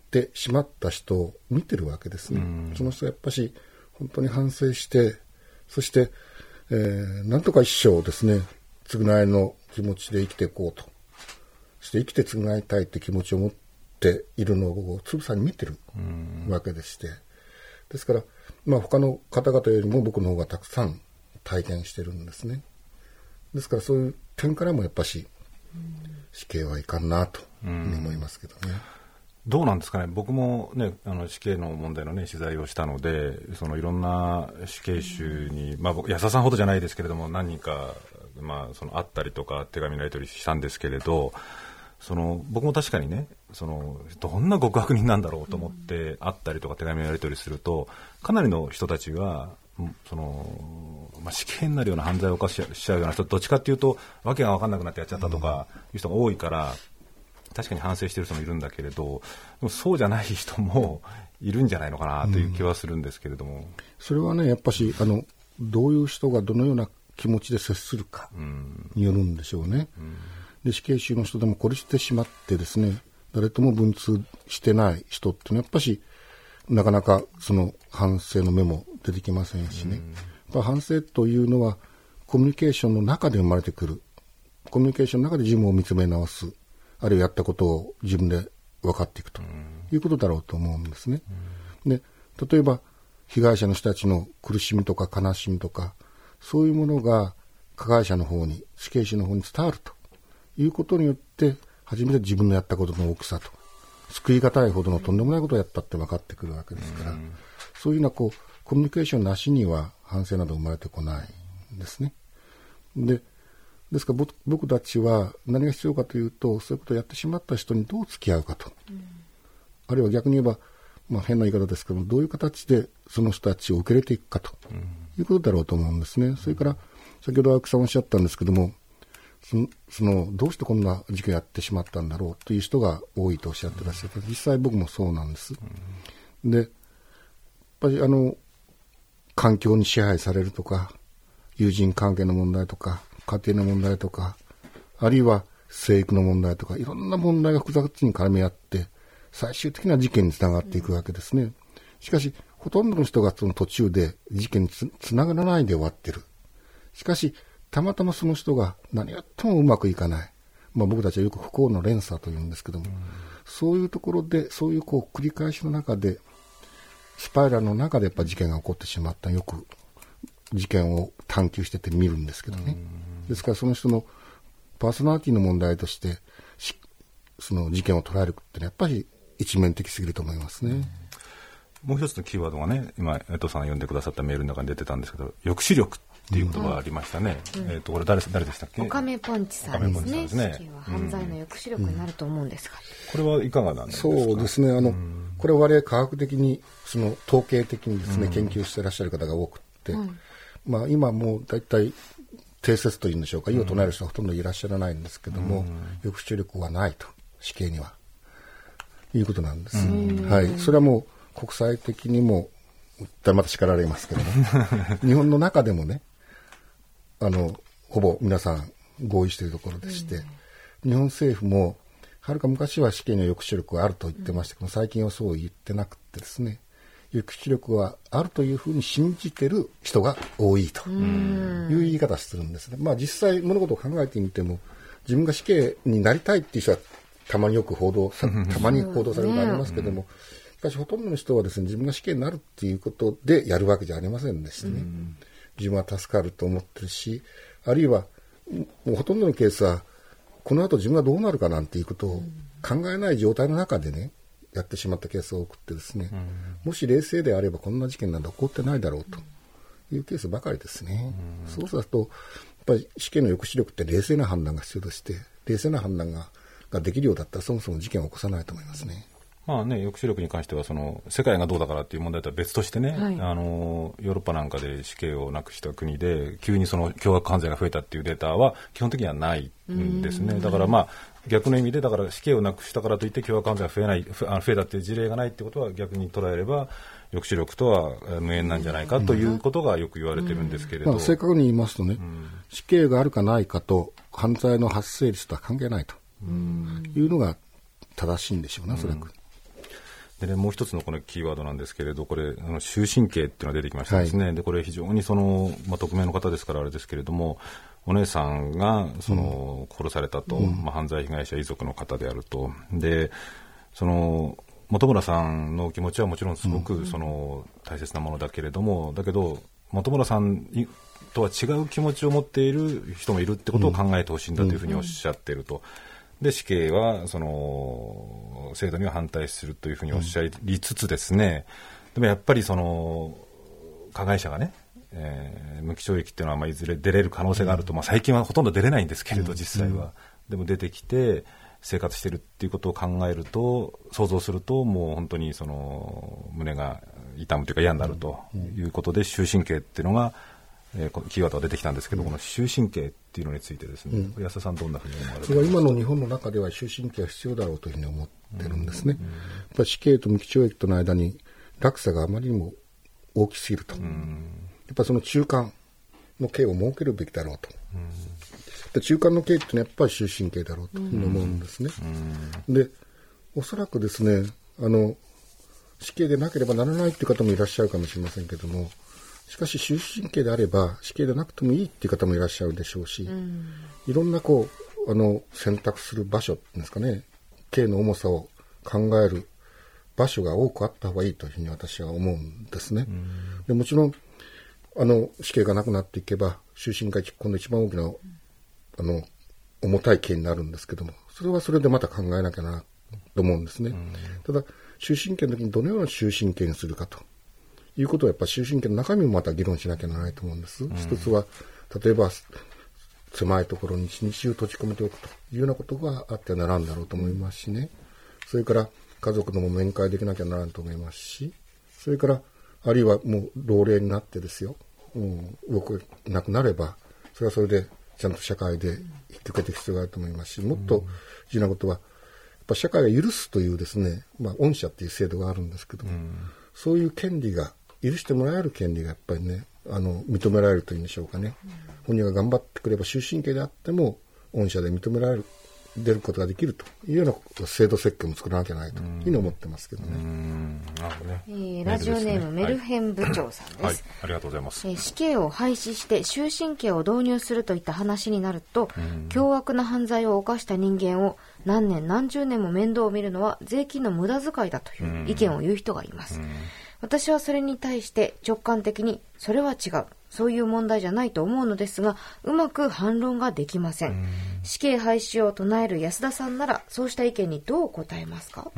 ってしまった人を見てるわけですね。その人はやっぱし本当に反省して、そして、なんとか一生ですね、償いの気持ちで生きていこうと。そして生きて償いたいって気持ちを持っているのをつぶさに見てるわけでして。ですから、他の方々よりも僕の方がたくさん体験してるんですね。ですからそういう点からもやっぱし死刑はいかんなと思いますけどね。 どうなんですかね。僕もね、死刑の問題のね、取材をしたので、いろんな死刑囚に、僕安田さんほどじゃないですけれども、何人か、会ったりとか手紙のやり取りしたんですけれど、僕も確かにね、どんな極悪人なんだろうと思って会ったりとか手紙のやり取りすると、かなりの人たちが死刑になるような犯罪を犯しちゃうような人、どっちかっていうとわけが分かんなくなってやっちゃったとかいう人が多いから、確かに反省している人もいるんだけれど、でもそうじゃない人もいるんじゃないのかなという気はするんですけれども、 それはね、やっぱしどういう人がどのような気持ちで接するかによるんでしょうね。で、死刑囚の人でも懲りしてしまってですね、誰とも文通してない人っていうのはやっぱしなかなかその反省の目も出てきませんしね。やっぱ反省というのはコミュニケーションの中で生まれてくる。コミュニケーションの中で自分を見つめ直す。あるいはやったことを自分で分かっていくということだろうと思うんですね。で、例えば被害者の人たちの苦しみとか悲しみとか、そういうものが加害者の方に、死刑囚の方に伝わるということによって、初めて自分のやったことの大きさと、救いがたいほどのとんでもないことをやったって分かってくるわけですから、そういうようなコミュニケーションなしには反省など生まれてこないんですね。ですから僕たちは何が必要かというと、そういうことをやってしまった人にどう付き合うかと、あるいは逆に言えば、変な言い方ですけども、どういう形でその人たちを受け入れていくかということだろうと思うんですね。それから先ほど青木さんおっしゃったんですけども、どうしてこんな事件をやってしまったんだろうという人が多いとおっしゃってらっしゃって、実際僕もそうなんです。で、やっぱり環境に支配されるとか、友人関係の問題とか、家庭の問題とか、あるいは生育の問題とか、いろんな問題が複雑に絡み合って、最終的な事件につながっていくわけですね。しかし、ほとんどの人がその途中で事件につながらないで終わってる。しかし、たまたまその人が何やってもうまくいかない。僕たちはよく不幸の連鎖というんですけども、そういうところで、そういう繰り返しの中で、スパイラルの中でやっぱ事件が起こってしまった。よく事件を探求してて見るんですけどね。ですからその人のパーソナリティの問題として、その事件を捉えるってのはやっぱり一面的すぎると思いますね。 もう一つのキーワードがね、今江藤さんが読んでくださったメールの中に出てたんですけど、抑止力っていう言葉がありましたね。これ誰でしたっけ？ 岡目ポンチさんですね。死刑は犯罪の抑止力になると思うんですが、 これはいかがなんですか？ そうですね。これは我々科学的に統計的にですね、研究してらっしゃる方が多くって、今もうだいたい定説というんでしょうか、異を唱える人はほとんどいらっしゃらないんですけども、抑止力はないと、死刑にはいうことなんです。はい。それはもう国際的にもまた叱られますけども日本の中でもね、ほぼ皆さん合意しているところでして、日本政府もはるか昔は死刑の抑止力があると言ってましたけど、最近はそう言ってなくてですね、抑止力はあるというふうに信じてる人が多いという言い方をするんですね。実際物事を考えてみても、自分が死刑になりたいっていう人はたまに報道されることありますけども、しかしほとんどの人はですね、自分が死刑になるっていうことでやるわけじゃありませんでしてね、自分は助かると思ってるし、あるいはもうほとんどのケースはこの後自分がどうなるかなんていうことを考えない状態の中でね、やってしまったケースが多くてですね、もし冷静であればこんな事件なんて起こってないだろうというケースばかりですね。そうするとやっぱり死刑の抑止力って冷静な判断が必要として、冷静な判断ができるようだったらそもそも事件を起こさないと思いますね。 抑止力に関しては世界がどうだからっていう問題とは別としてね、ヨーロッパなんかで死刑をなくした国で急に凶悪犯罪が増えたっていうデータは基本的にはないんですね。だから逆の意味で、だから死刑をなくしたからといって凶悪犯罪が増えたっていう事例がないってことは逆に捉えれば抑止力とは無縁なんじゃないかということがよく言われてるんですけれど、 正確に言いますとね、死刑があるかないかと犯罪の発生率とは関係ないというのが正しいんでしょうね、おそらく。 でね、もう一つのこのキーワードなんですけれど、これ終身刑っていうのが出てきましたですね、はい、でこれ非常に匿名の方ですからあれですけれども、お姉さんが殺されたと、犯罪被害者遺族の方であると。で本村さんの気持ちはもちろんすごく大切なものだけれども、だけど本村さんとは違う気持ちを持っている人もいるってことを考えてほしいんだというふうにおっしゃっていると。で死刑は制度には反対するというふうにおっしゃりつつですね、でもやっぱり加害者がね、無期懲役っていうのはいずれ出れる可能性があると、最近はほとんど出れないんですけれど、実際は、でも出てきて生活しているっていうことを考えると、想像するともう本当に胸が痛むというか嫌になるということで、終身刑っていうのがキーワードが出てきたんですけど、この終身刑っていうのについてですね、安田さんどんなふうに思われますか？ それは今の日本の中では終身刑は必要だろうというふうに思ってるんですね。やっぱり死刑と無期懲役との間に落差があまりにも大きすぎると。やっぱりその中間の刑を設けるべきだろうと。で中間の刑っていうのはやっぱり終身刑だろうというふうに思うんですね。で、おそらくですね、死刑でなければならないという方もいらっしゃるかもしれませんけども、しかし終身刑であれば死刑でなくてもいいっていう方もいらっしゃるでしょうし、いろんな選択する場所ですかね、刑の重さを考える場所が多くあった方がいいというふうに私は思うんですね。でもちろん死刑がなくなっていけば終身刑今度一番大きな重たい刑になるんですけども、それはそれでまた考えなきゃなと思うんですね。ただ終身刑の時にどのような終身刑にするかということはやっぱり終身刑の中身もまた議論しなきゃならないと思うんです。一つは例えば狭いところに一日中閉じ込めておくというようなことがあってはならんだろうと思いますしね。それから家族とも面会できなきゃならんと思いますし、それからあるいはもう老齢になってですよ、動けなくなればそれはそれでちゃんと社会で引き受けていく必要があると思いますし、もっと重要なことはやっぱ社会が許すというですね、恩赦っていう制度があるんですけども、そういう権利が許してもらえる権利がやっぱりね、認められるというんでしょうかね。本人が頑張ってくれば終身刑であっても恩赦で認められる出ることができるというような制度設計も作らなきゃならないというふうに思ってますけどね。 ラジオネームメルヘン部長さんです。 はい、ありがとうございます。 死刑を廃止して終身刑を導入するといった話になると、凶悪な犯罪を犯した人間を何年何十年も面倒を見るのは税金の無駄遣いだという意見を言う人がいます。私はそれに対して直感的にそれは違う、そういう問題じゃないと思うのですが、うまく反論ができません。死刑廃止を唱える安田さんならそうした意見にどう答えますか？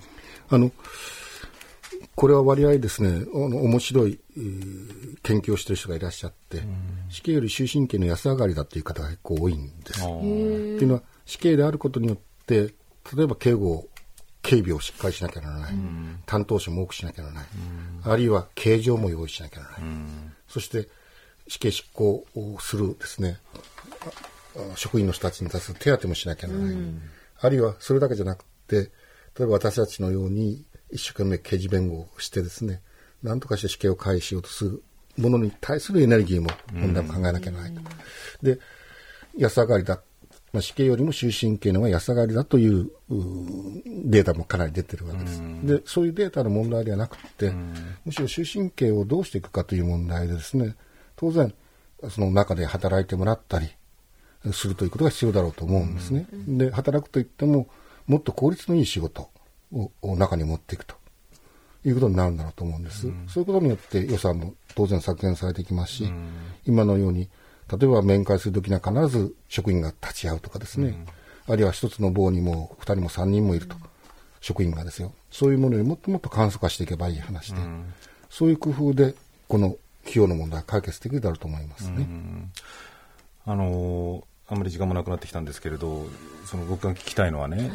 これは割合ですね、面白い、研究をしている人がいらっしゃって、死刑より終身刑の安上がりだという方が結構多いんです。というのは死刑であることによって例えば警備をしっかりしなきゃならない、担当者も多くしなきゃならない、あるいは刑場も用意しなきゃならない、そして死刑執行をするですね、職員の人たちに対する手当もしなきゃならない、あるいはそれだけじゃなくて、例えば私たちのように一生懸命刑事弁護をしてですね、何とかして死刑を回避しようとするものに対するエネルギーも問題も考えなきゃならないと。で、安上がりだ、死刑よりも終身刑の方が安上がりだというデータもかなり出てるわけです。で、そういうデータの問題ではなくて、むしろ終身刑をどうしていくかという問題でですね、当然その中で働いてもらったりするということが必要だろうと思うんですね。で、働くといってももっと効率のいい仕事を中に持っていくということになるんだろうと思うんです。そういうことによって予算も当然削減されていきますし、今のように例えば面会するときには必ず職員が立ち会うとかですね、あるいは一つの房にも2人も3人もいると、職員がですよ、そういうものにもっともっと簡素化していけばいい話で、そういう工夫でこの費用の問題は解決できるだろうと思いますね。 あまり時間もなくなってきたんですけれど、僕が聞きたいのはね、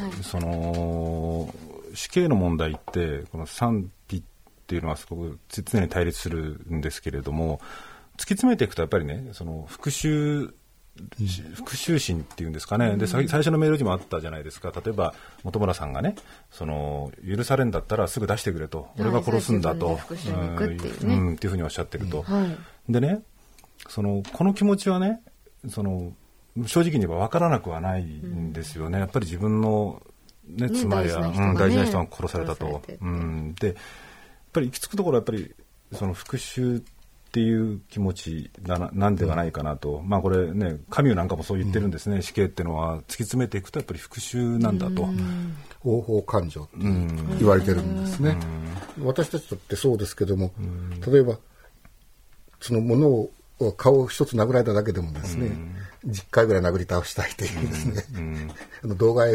死刑の問題ってこの賛否っていうのはすごく常に対立するんですけれども、突き詰めていくとやっぱりね、復讐心っていうんですかね、で最初のメールにもあったじゃないですか。例えば本村さんがね、許されんだったらすぐ出してくれと、俺が殺すんだと、っていうふうにおっしゃってると、でね、この気持ちはね、正直に言えば分からなくはないんですよね。やっぱり自分のね、妻や大事な人が殺されたと。でやっぱり行き着くところはやっぱりその復讐っていう気持ちなんではないかなと、まあこれね、カミューなんかもそう言ってるんですね。死刑っていうのは突き詰めていくとやっぱり復讐なんだと、 応報感情って言われてるんですね。私たちとってそうですけども、例えばそのものを顔を一つ殴られただけでもですね、10回ぐらい殴り倒したいというですね、動画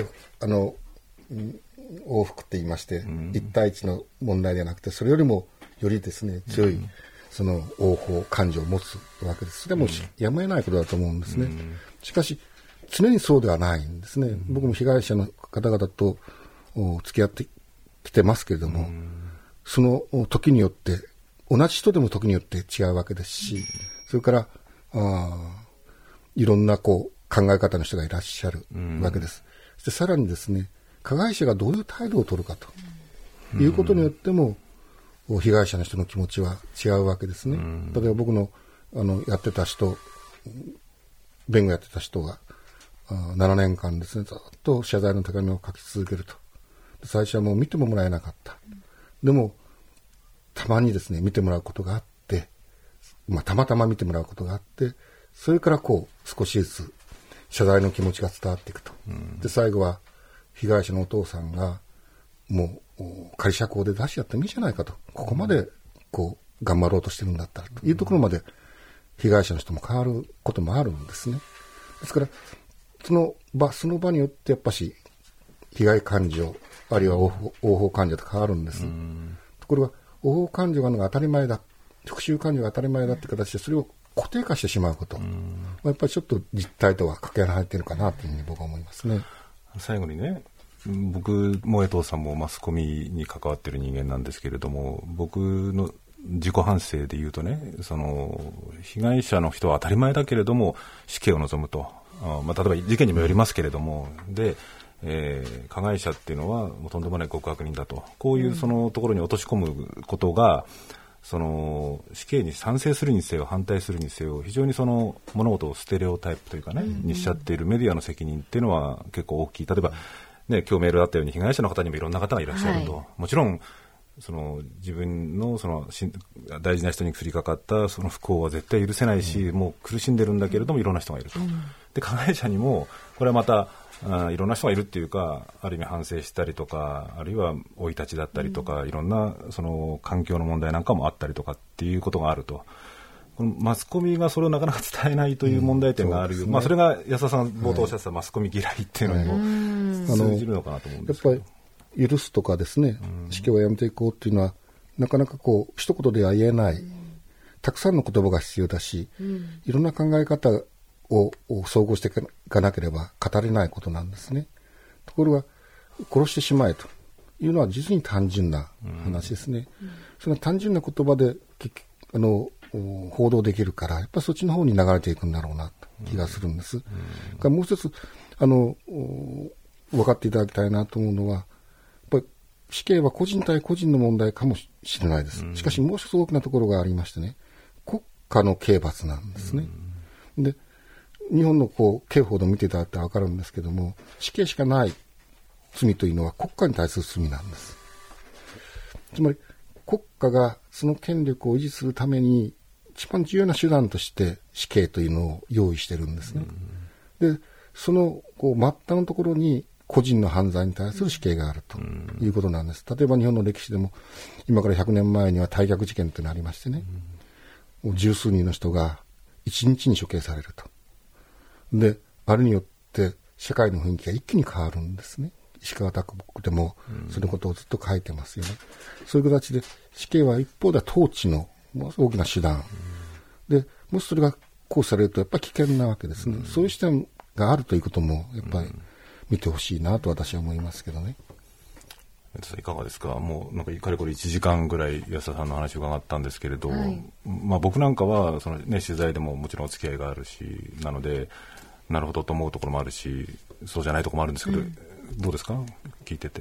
往復って言いまして、1対1の問題ではなくて、それよりもよりですね、強いその応報感情を持つわけです。それもやむを得ないことだと思うんですね。しかし常にそうではないんですね。僕も被害者の方々と付き合ってきてますけれども、その時によって同じ人でも時によって違うわけですし、それからいろんな考え方の人がいらっしゃるわけです。そしてさらにですね、加害者がどういう態度を取るかということによっても、被害者の人の気持ちは違うわけですね。例えば僕のやってた人、弁護やってた人が7年間ですね、ずっと謝罪の手紙を書き続けると。最初はもう見てももらえなかった。でもたまにですね、見てもらうことがあって、たまたま見てもらうことがあって、それから少しずつ謝罪の気持ちが伝わっていくと。で最後は被害者のお父さんがもう仮釈放で出しやってもいいじゃないかと、ここまで頑張ろうとしてるんだったらというところまで被害者の人も変わることもあるんですね。ですからその場によってやっぱし被害感情あるいは応報感情と変わるんです。ところが応報感情が当たり前だ、復讐感情が当たり前だって形でそれを固定化してしまうこと、やっぱりちょっと実態とはかけ離れているかなというふうに僕は思いますね。 最後にね、僕も江藤さんもマスコミに関わっている人間なんですけれども、僕の自己反省で言うとね、その被害者の人は当たり前だけれども死刑を望むと、例えば事件にもよりますけれども、で、加害者っていうのはもうとんでもない極悪人だと、こういうそのところに落とし込むことが、その死刑に賛成するにせよ反対するにせよ、非常にその物事をステレオタイプというかね、にしちゃっているメディアの責任っていうのは結構大きい。例えばね、今日メールだったように被害者の方にもいろんな方がいらっしゃると、もちろんその自分のその大事な人に降りかかったその不幸は絶対許せないし、もう苦しんでるんだけれどもいろんな人がいると、で加害者にもこれはまたいろんな人がいるっていうか、ある意味反省したりとか、あるいは生い立ちだったりとか、いろんなその環境の問題なんかもあったりとかっていうことがあると、このマスコミがそれをなかなか伝えないという問題点がある、それが安田さん冒頭おっしゃってたマスコミ嫌いっていうのにも通じるのかなと思うんですけど、 やっぱり許すとかですね、死刑をやめていこうっていうのはなかなか一言では言えない、たくさんの言葉が必要だし、いろんな考え方を総合していかなければ語れないことなんですね。ところが殺してしまえというのは実に単純な話ですね。その単純な言葉で報道できるから、やっぱりそっちの方に流れていくんだろうなと気がするんです。もう一つ分かっていただきたいなと思うのは、やっぱり死刑は個人対個人の問題かもしれないです。しかしもう一つ大きなところがありましてね、国家の刑罰なんですね。で日本の刑法で見ていただいたら分かるんですけども、死刑しかない罪というのは国家に対する罪なんです。つまり国家がその権力を維持するために一番重要な手段として死刑というのを用意してるんですね。でその末端のところに個人の犯罪に対する死刑があるということなんです。例えば日本の歴史でも今から100年前には大逆事件というのがありましてね、もう十数人の人が1日に処刑されると。であれによって社会の雰囲気が一気に変わるんですね。石川啄木でもそのことをずっと書いてますよね。そういう形で死刑は一方では統治の大きな手段で、もしそれが行使されるとやっぱり危険なわけですね。そういう視点があるということもやっぱり見てほしいなと私は思いますけどね。 いかがですか。もうなんかかれこれ1時間ぐらい安田さんの話を伺ったんですけれど、僕なんかはその、取材でももちろんお付き合いがあるし、なのでなるほどと思うところもあるし、そうじゃないところもあるんですけど、どうですか聞いてて。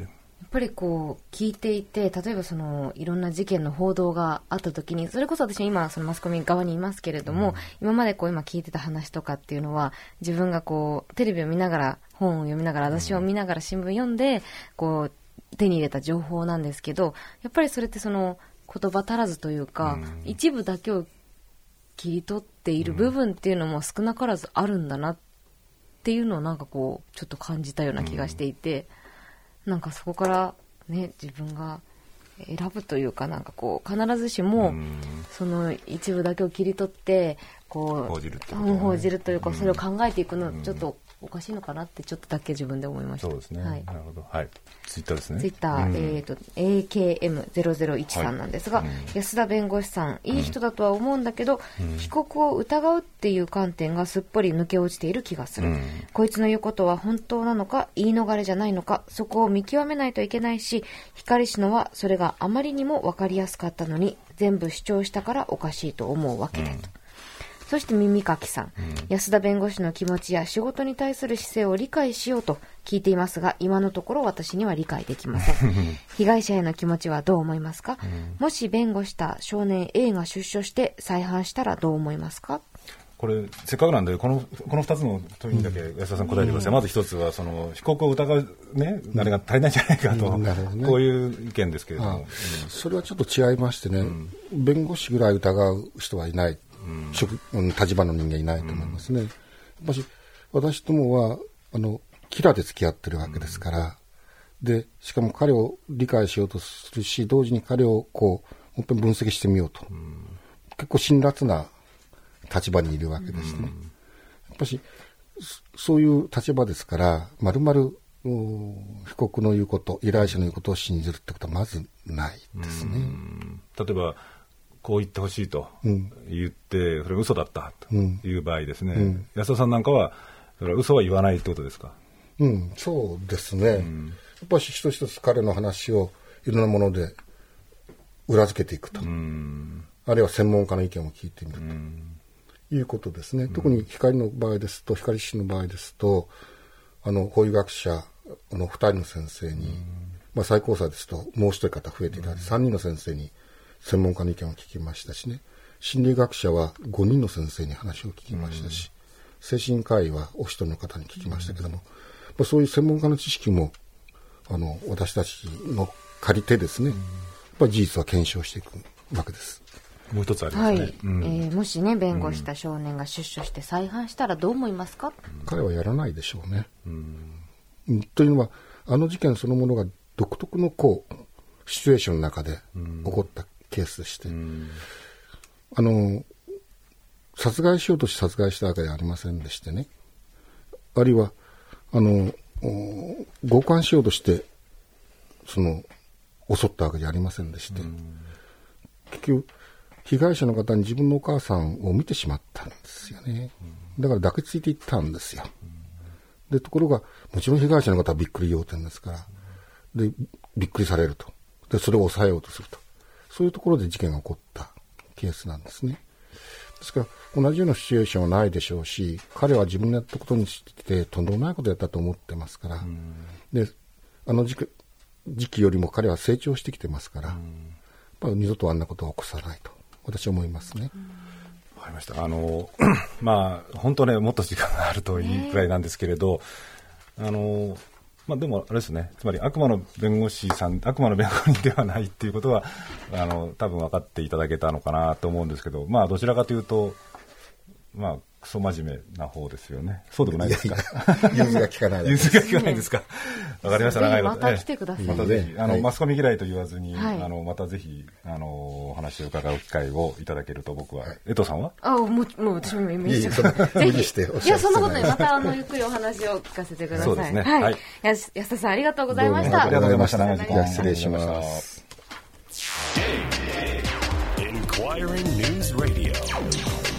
っぱりこう聞いていて、例えばそのいろんな事件の報道があった時に、それこそ私は今そのマスコミ側にいますけれども、今までこう今聞いてた話とかっていうのは、自分がこうテレビを見ながら、本を読みながら、雑誌を見ながら、新聞読んでこう手に入れた情報なんですけど、やっぱりそれってその言葉足らずというか、一部だけを切り取っている部分っていうのも少なからずあるんだなっていうのをなんかこうちょっと感じたような気がしていて、なんかそこからね、自分が選ぶというか、なんかこう必ずしもその一部だけを切り取ってこう報じるってことね、 報じるというか、それを考えていくのちょっとおかしいのかなってちょっとだけ自分で思いました。 そうですね、 はい、 なるほど。はい、ツイッターですね。 ツイッター、AKM001 さんなんですが、安田弁護士さん、いい人だとは思うんだけど、被告を疑うっていう観点がすっぽり抜け落ちている気がする、こいつの言うことは本当なのか言い逃れじゃないのか、そこを見極めないといけないし、光氏のはそれがあまりにも分かりやすかったのに全部主張したからおかしいと思うわけだと。そして耳かきさん、安田弁護士の気持ちや仕事に対する姿勢を理解しようと聞いていますが、今のところ私には理解できません。被害者への気持ちはどう思いますか？もし弁護した少年 A が出所して再犯したらどう思いますか？ これせっかくなんでこの2つの問いにだけ安田さん答えてください。まず一つはその被告を疑うね、あれが足りないんじゃないかと、ね、こういう意見ですけれども、 それはちょっと違いましてね、弁護士ぐらい疑う人はいない、立場の人間いないと思いますね。やっぱし私どもはキラで付き合ってるわけですから、でしかも彼を理解しようとするし、同時に彼をこう本当に分析してみようと、結構辛辣な立場にいるわけですね。やっぱしそういう立場ですから、まるまる被告の言うこと、依頼者の言うことを信じるってことはまずないですね。 例えばこう言ってほしいと言って、それ嘘だったという場合ですね、安田さんなんかはそれは嘘は言わないってことですか？ そうですね、やっぱり一つ一つ彼の話をいろんなもので裏付けていくと、あるいは専門家の意見を聞いてみるということですね。特に光の場合ですと、光氏の場合ですと、法医学者2人の先生に、最高裁ですともう一人方増えていただいて3人の先生に専門家の意見を聞きましたしね、心理学者は5人の先生に話を聞きましたし、精神科医はお一人の方に聞きましたけども、そういう専門家の知識も私たちの借りてですね、やっぱり事実は検証していくわけです。 もう一つありますね、 もしね、弁護した少年が出所して再犯したらどう思いますか？ 彼はやらないでしょうね。というのは事件そのものが独特のシチュエーションの中で起こったケースでして、殺害しようとして殺害したわけではありませんでしてね、あるいは強姦しようとして襲ったわけじゃありませんでして、結局被害者の方に自分のお母さんを見てしまったんですよね。だから抱きついていったんですよ。でところがもちろん被害者の方はびっくり仰天ですから、でびっくりされると、でそれを抑えようとすると、そういうところで事件が起こったケースなんですね。ですから同じようなシチュエーションはないでしょうし、彼は自分のやったことについてとんでもないことをやったと思ってますから、で時期よりも彼は成長してきてますから、二度とあんなことは起こさないと私は思いますね。 わかりました。本当ね、もっと時間があるといいくらいなんですけれど、でもあれですね、つまり悪魔の弁護士さん、悪魔の弁護人ではないっていうことは多分分かっていただけたのかなと思うんですけど、どちらかというとクソ真面目な方ですよね。そうでもないですか？ 融通が利かない。 融通が利かないですか？わかりました。長いことまた来てください。 またぜひマスコミ嫌いと言わずに、またぜひお話を伺う機会をいただけると僕は。江藤さんは？ もう私も今ぜひ。いやそんなことない。またゆっくりお話を聞かせてください。 そうですね。 はい。安田さんありがとうございました。 ありがとうございました。長い時間失礼します。 Inquiring News Radio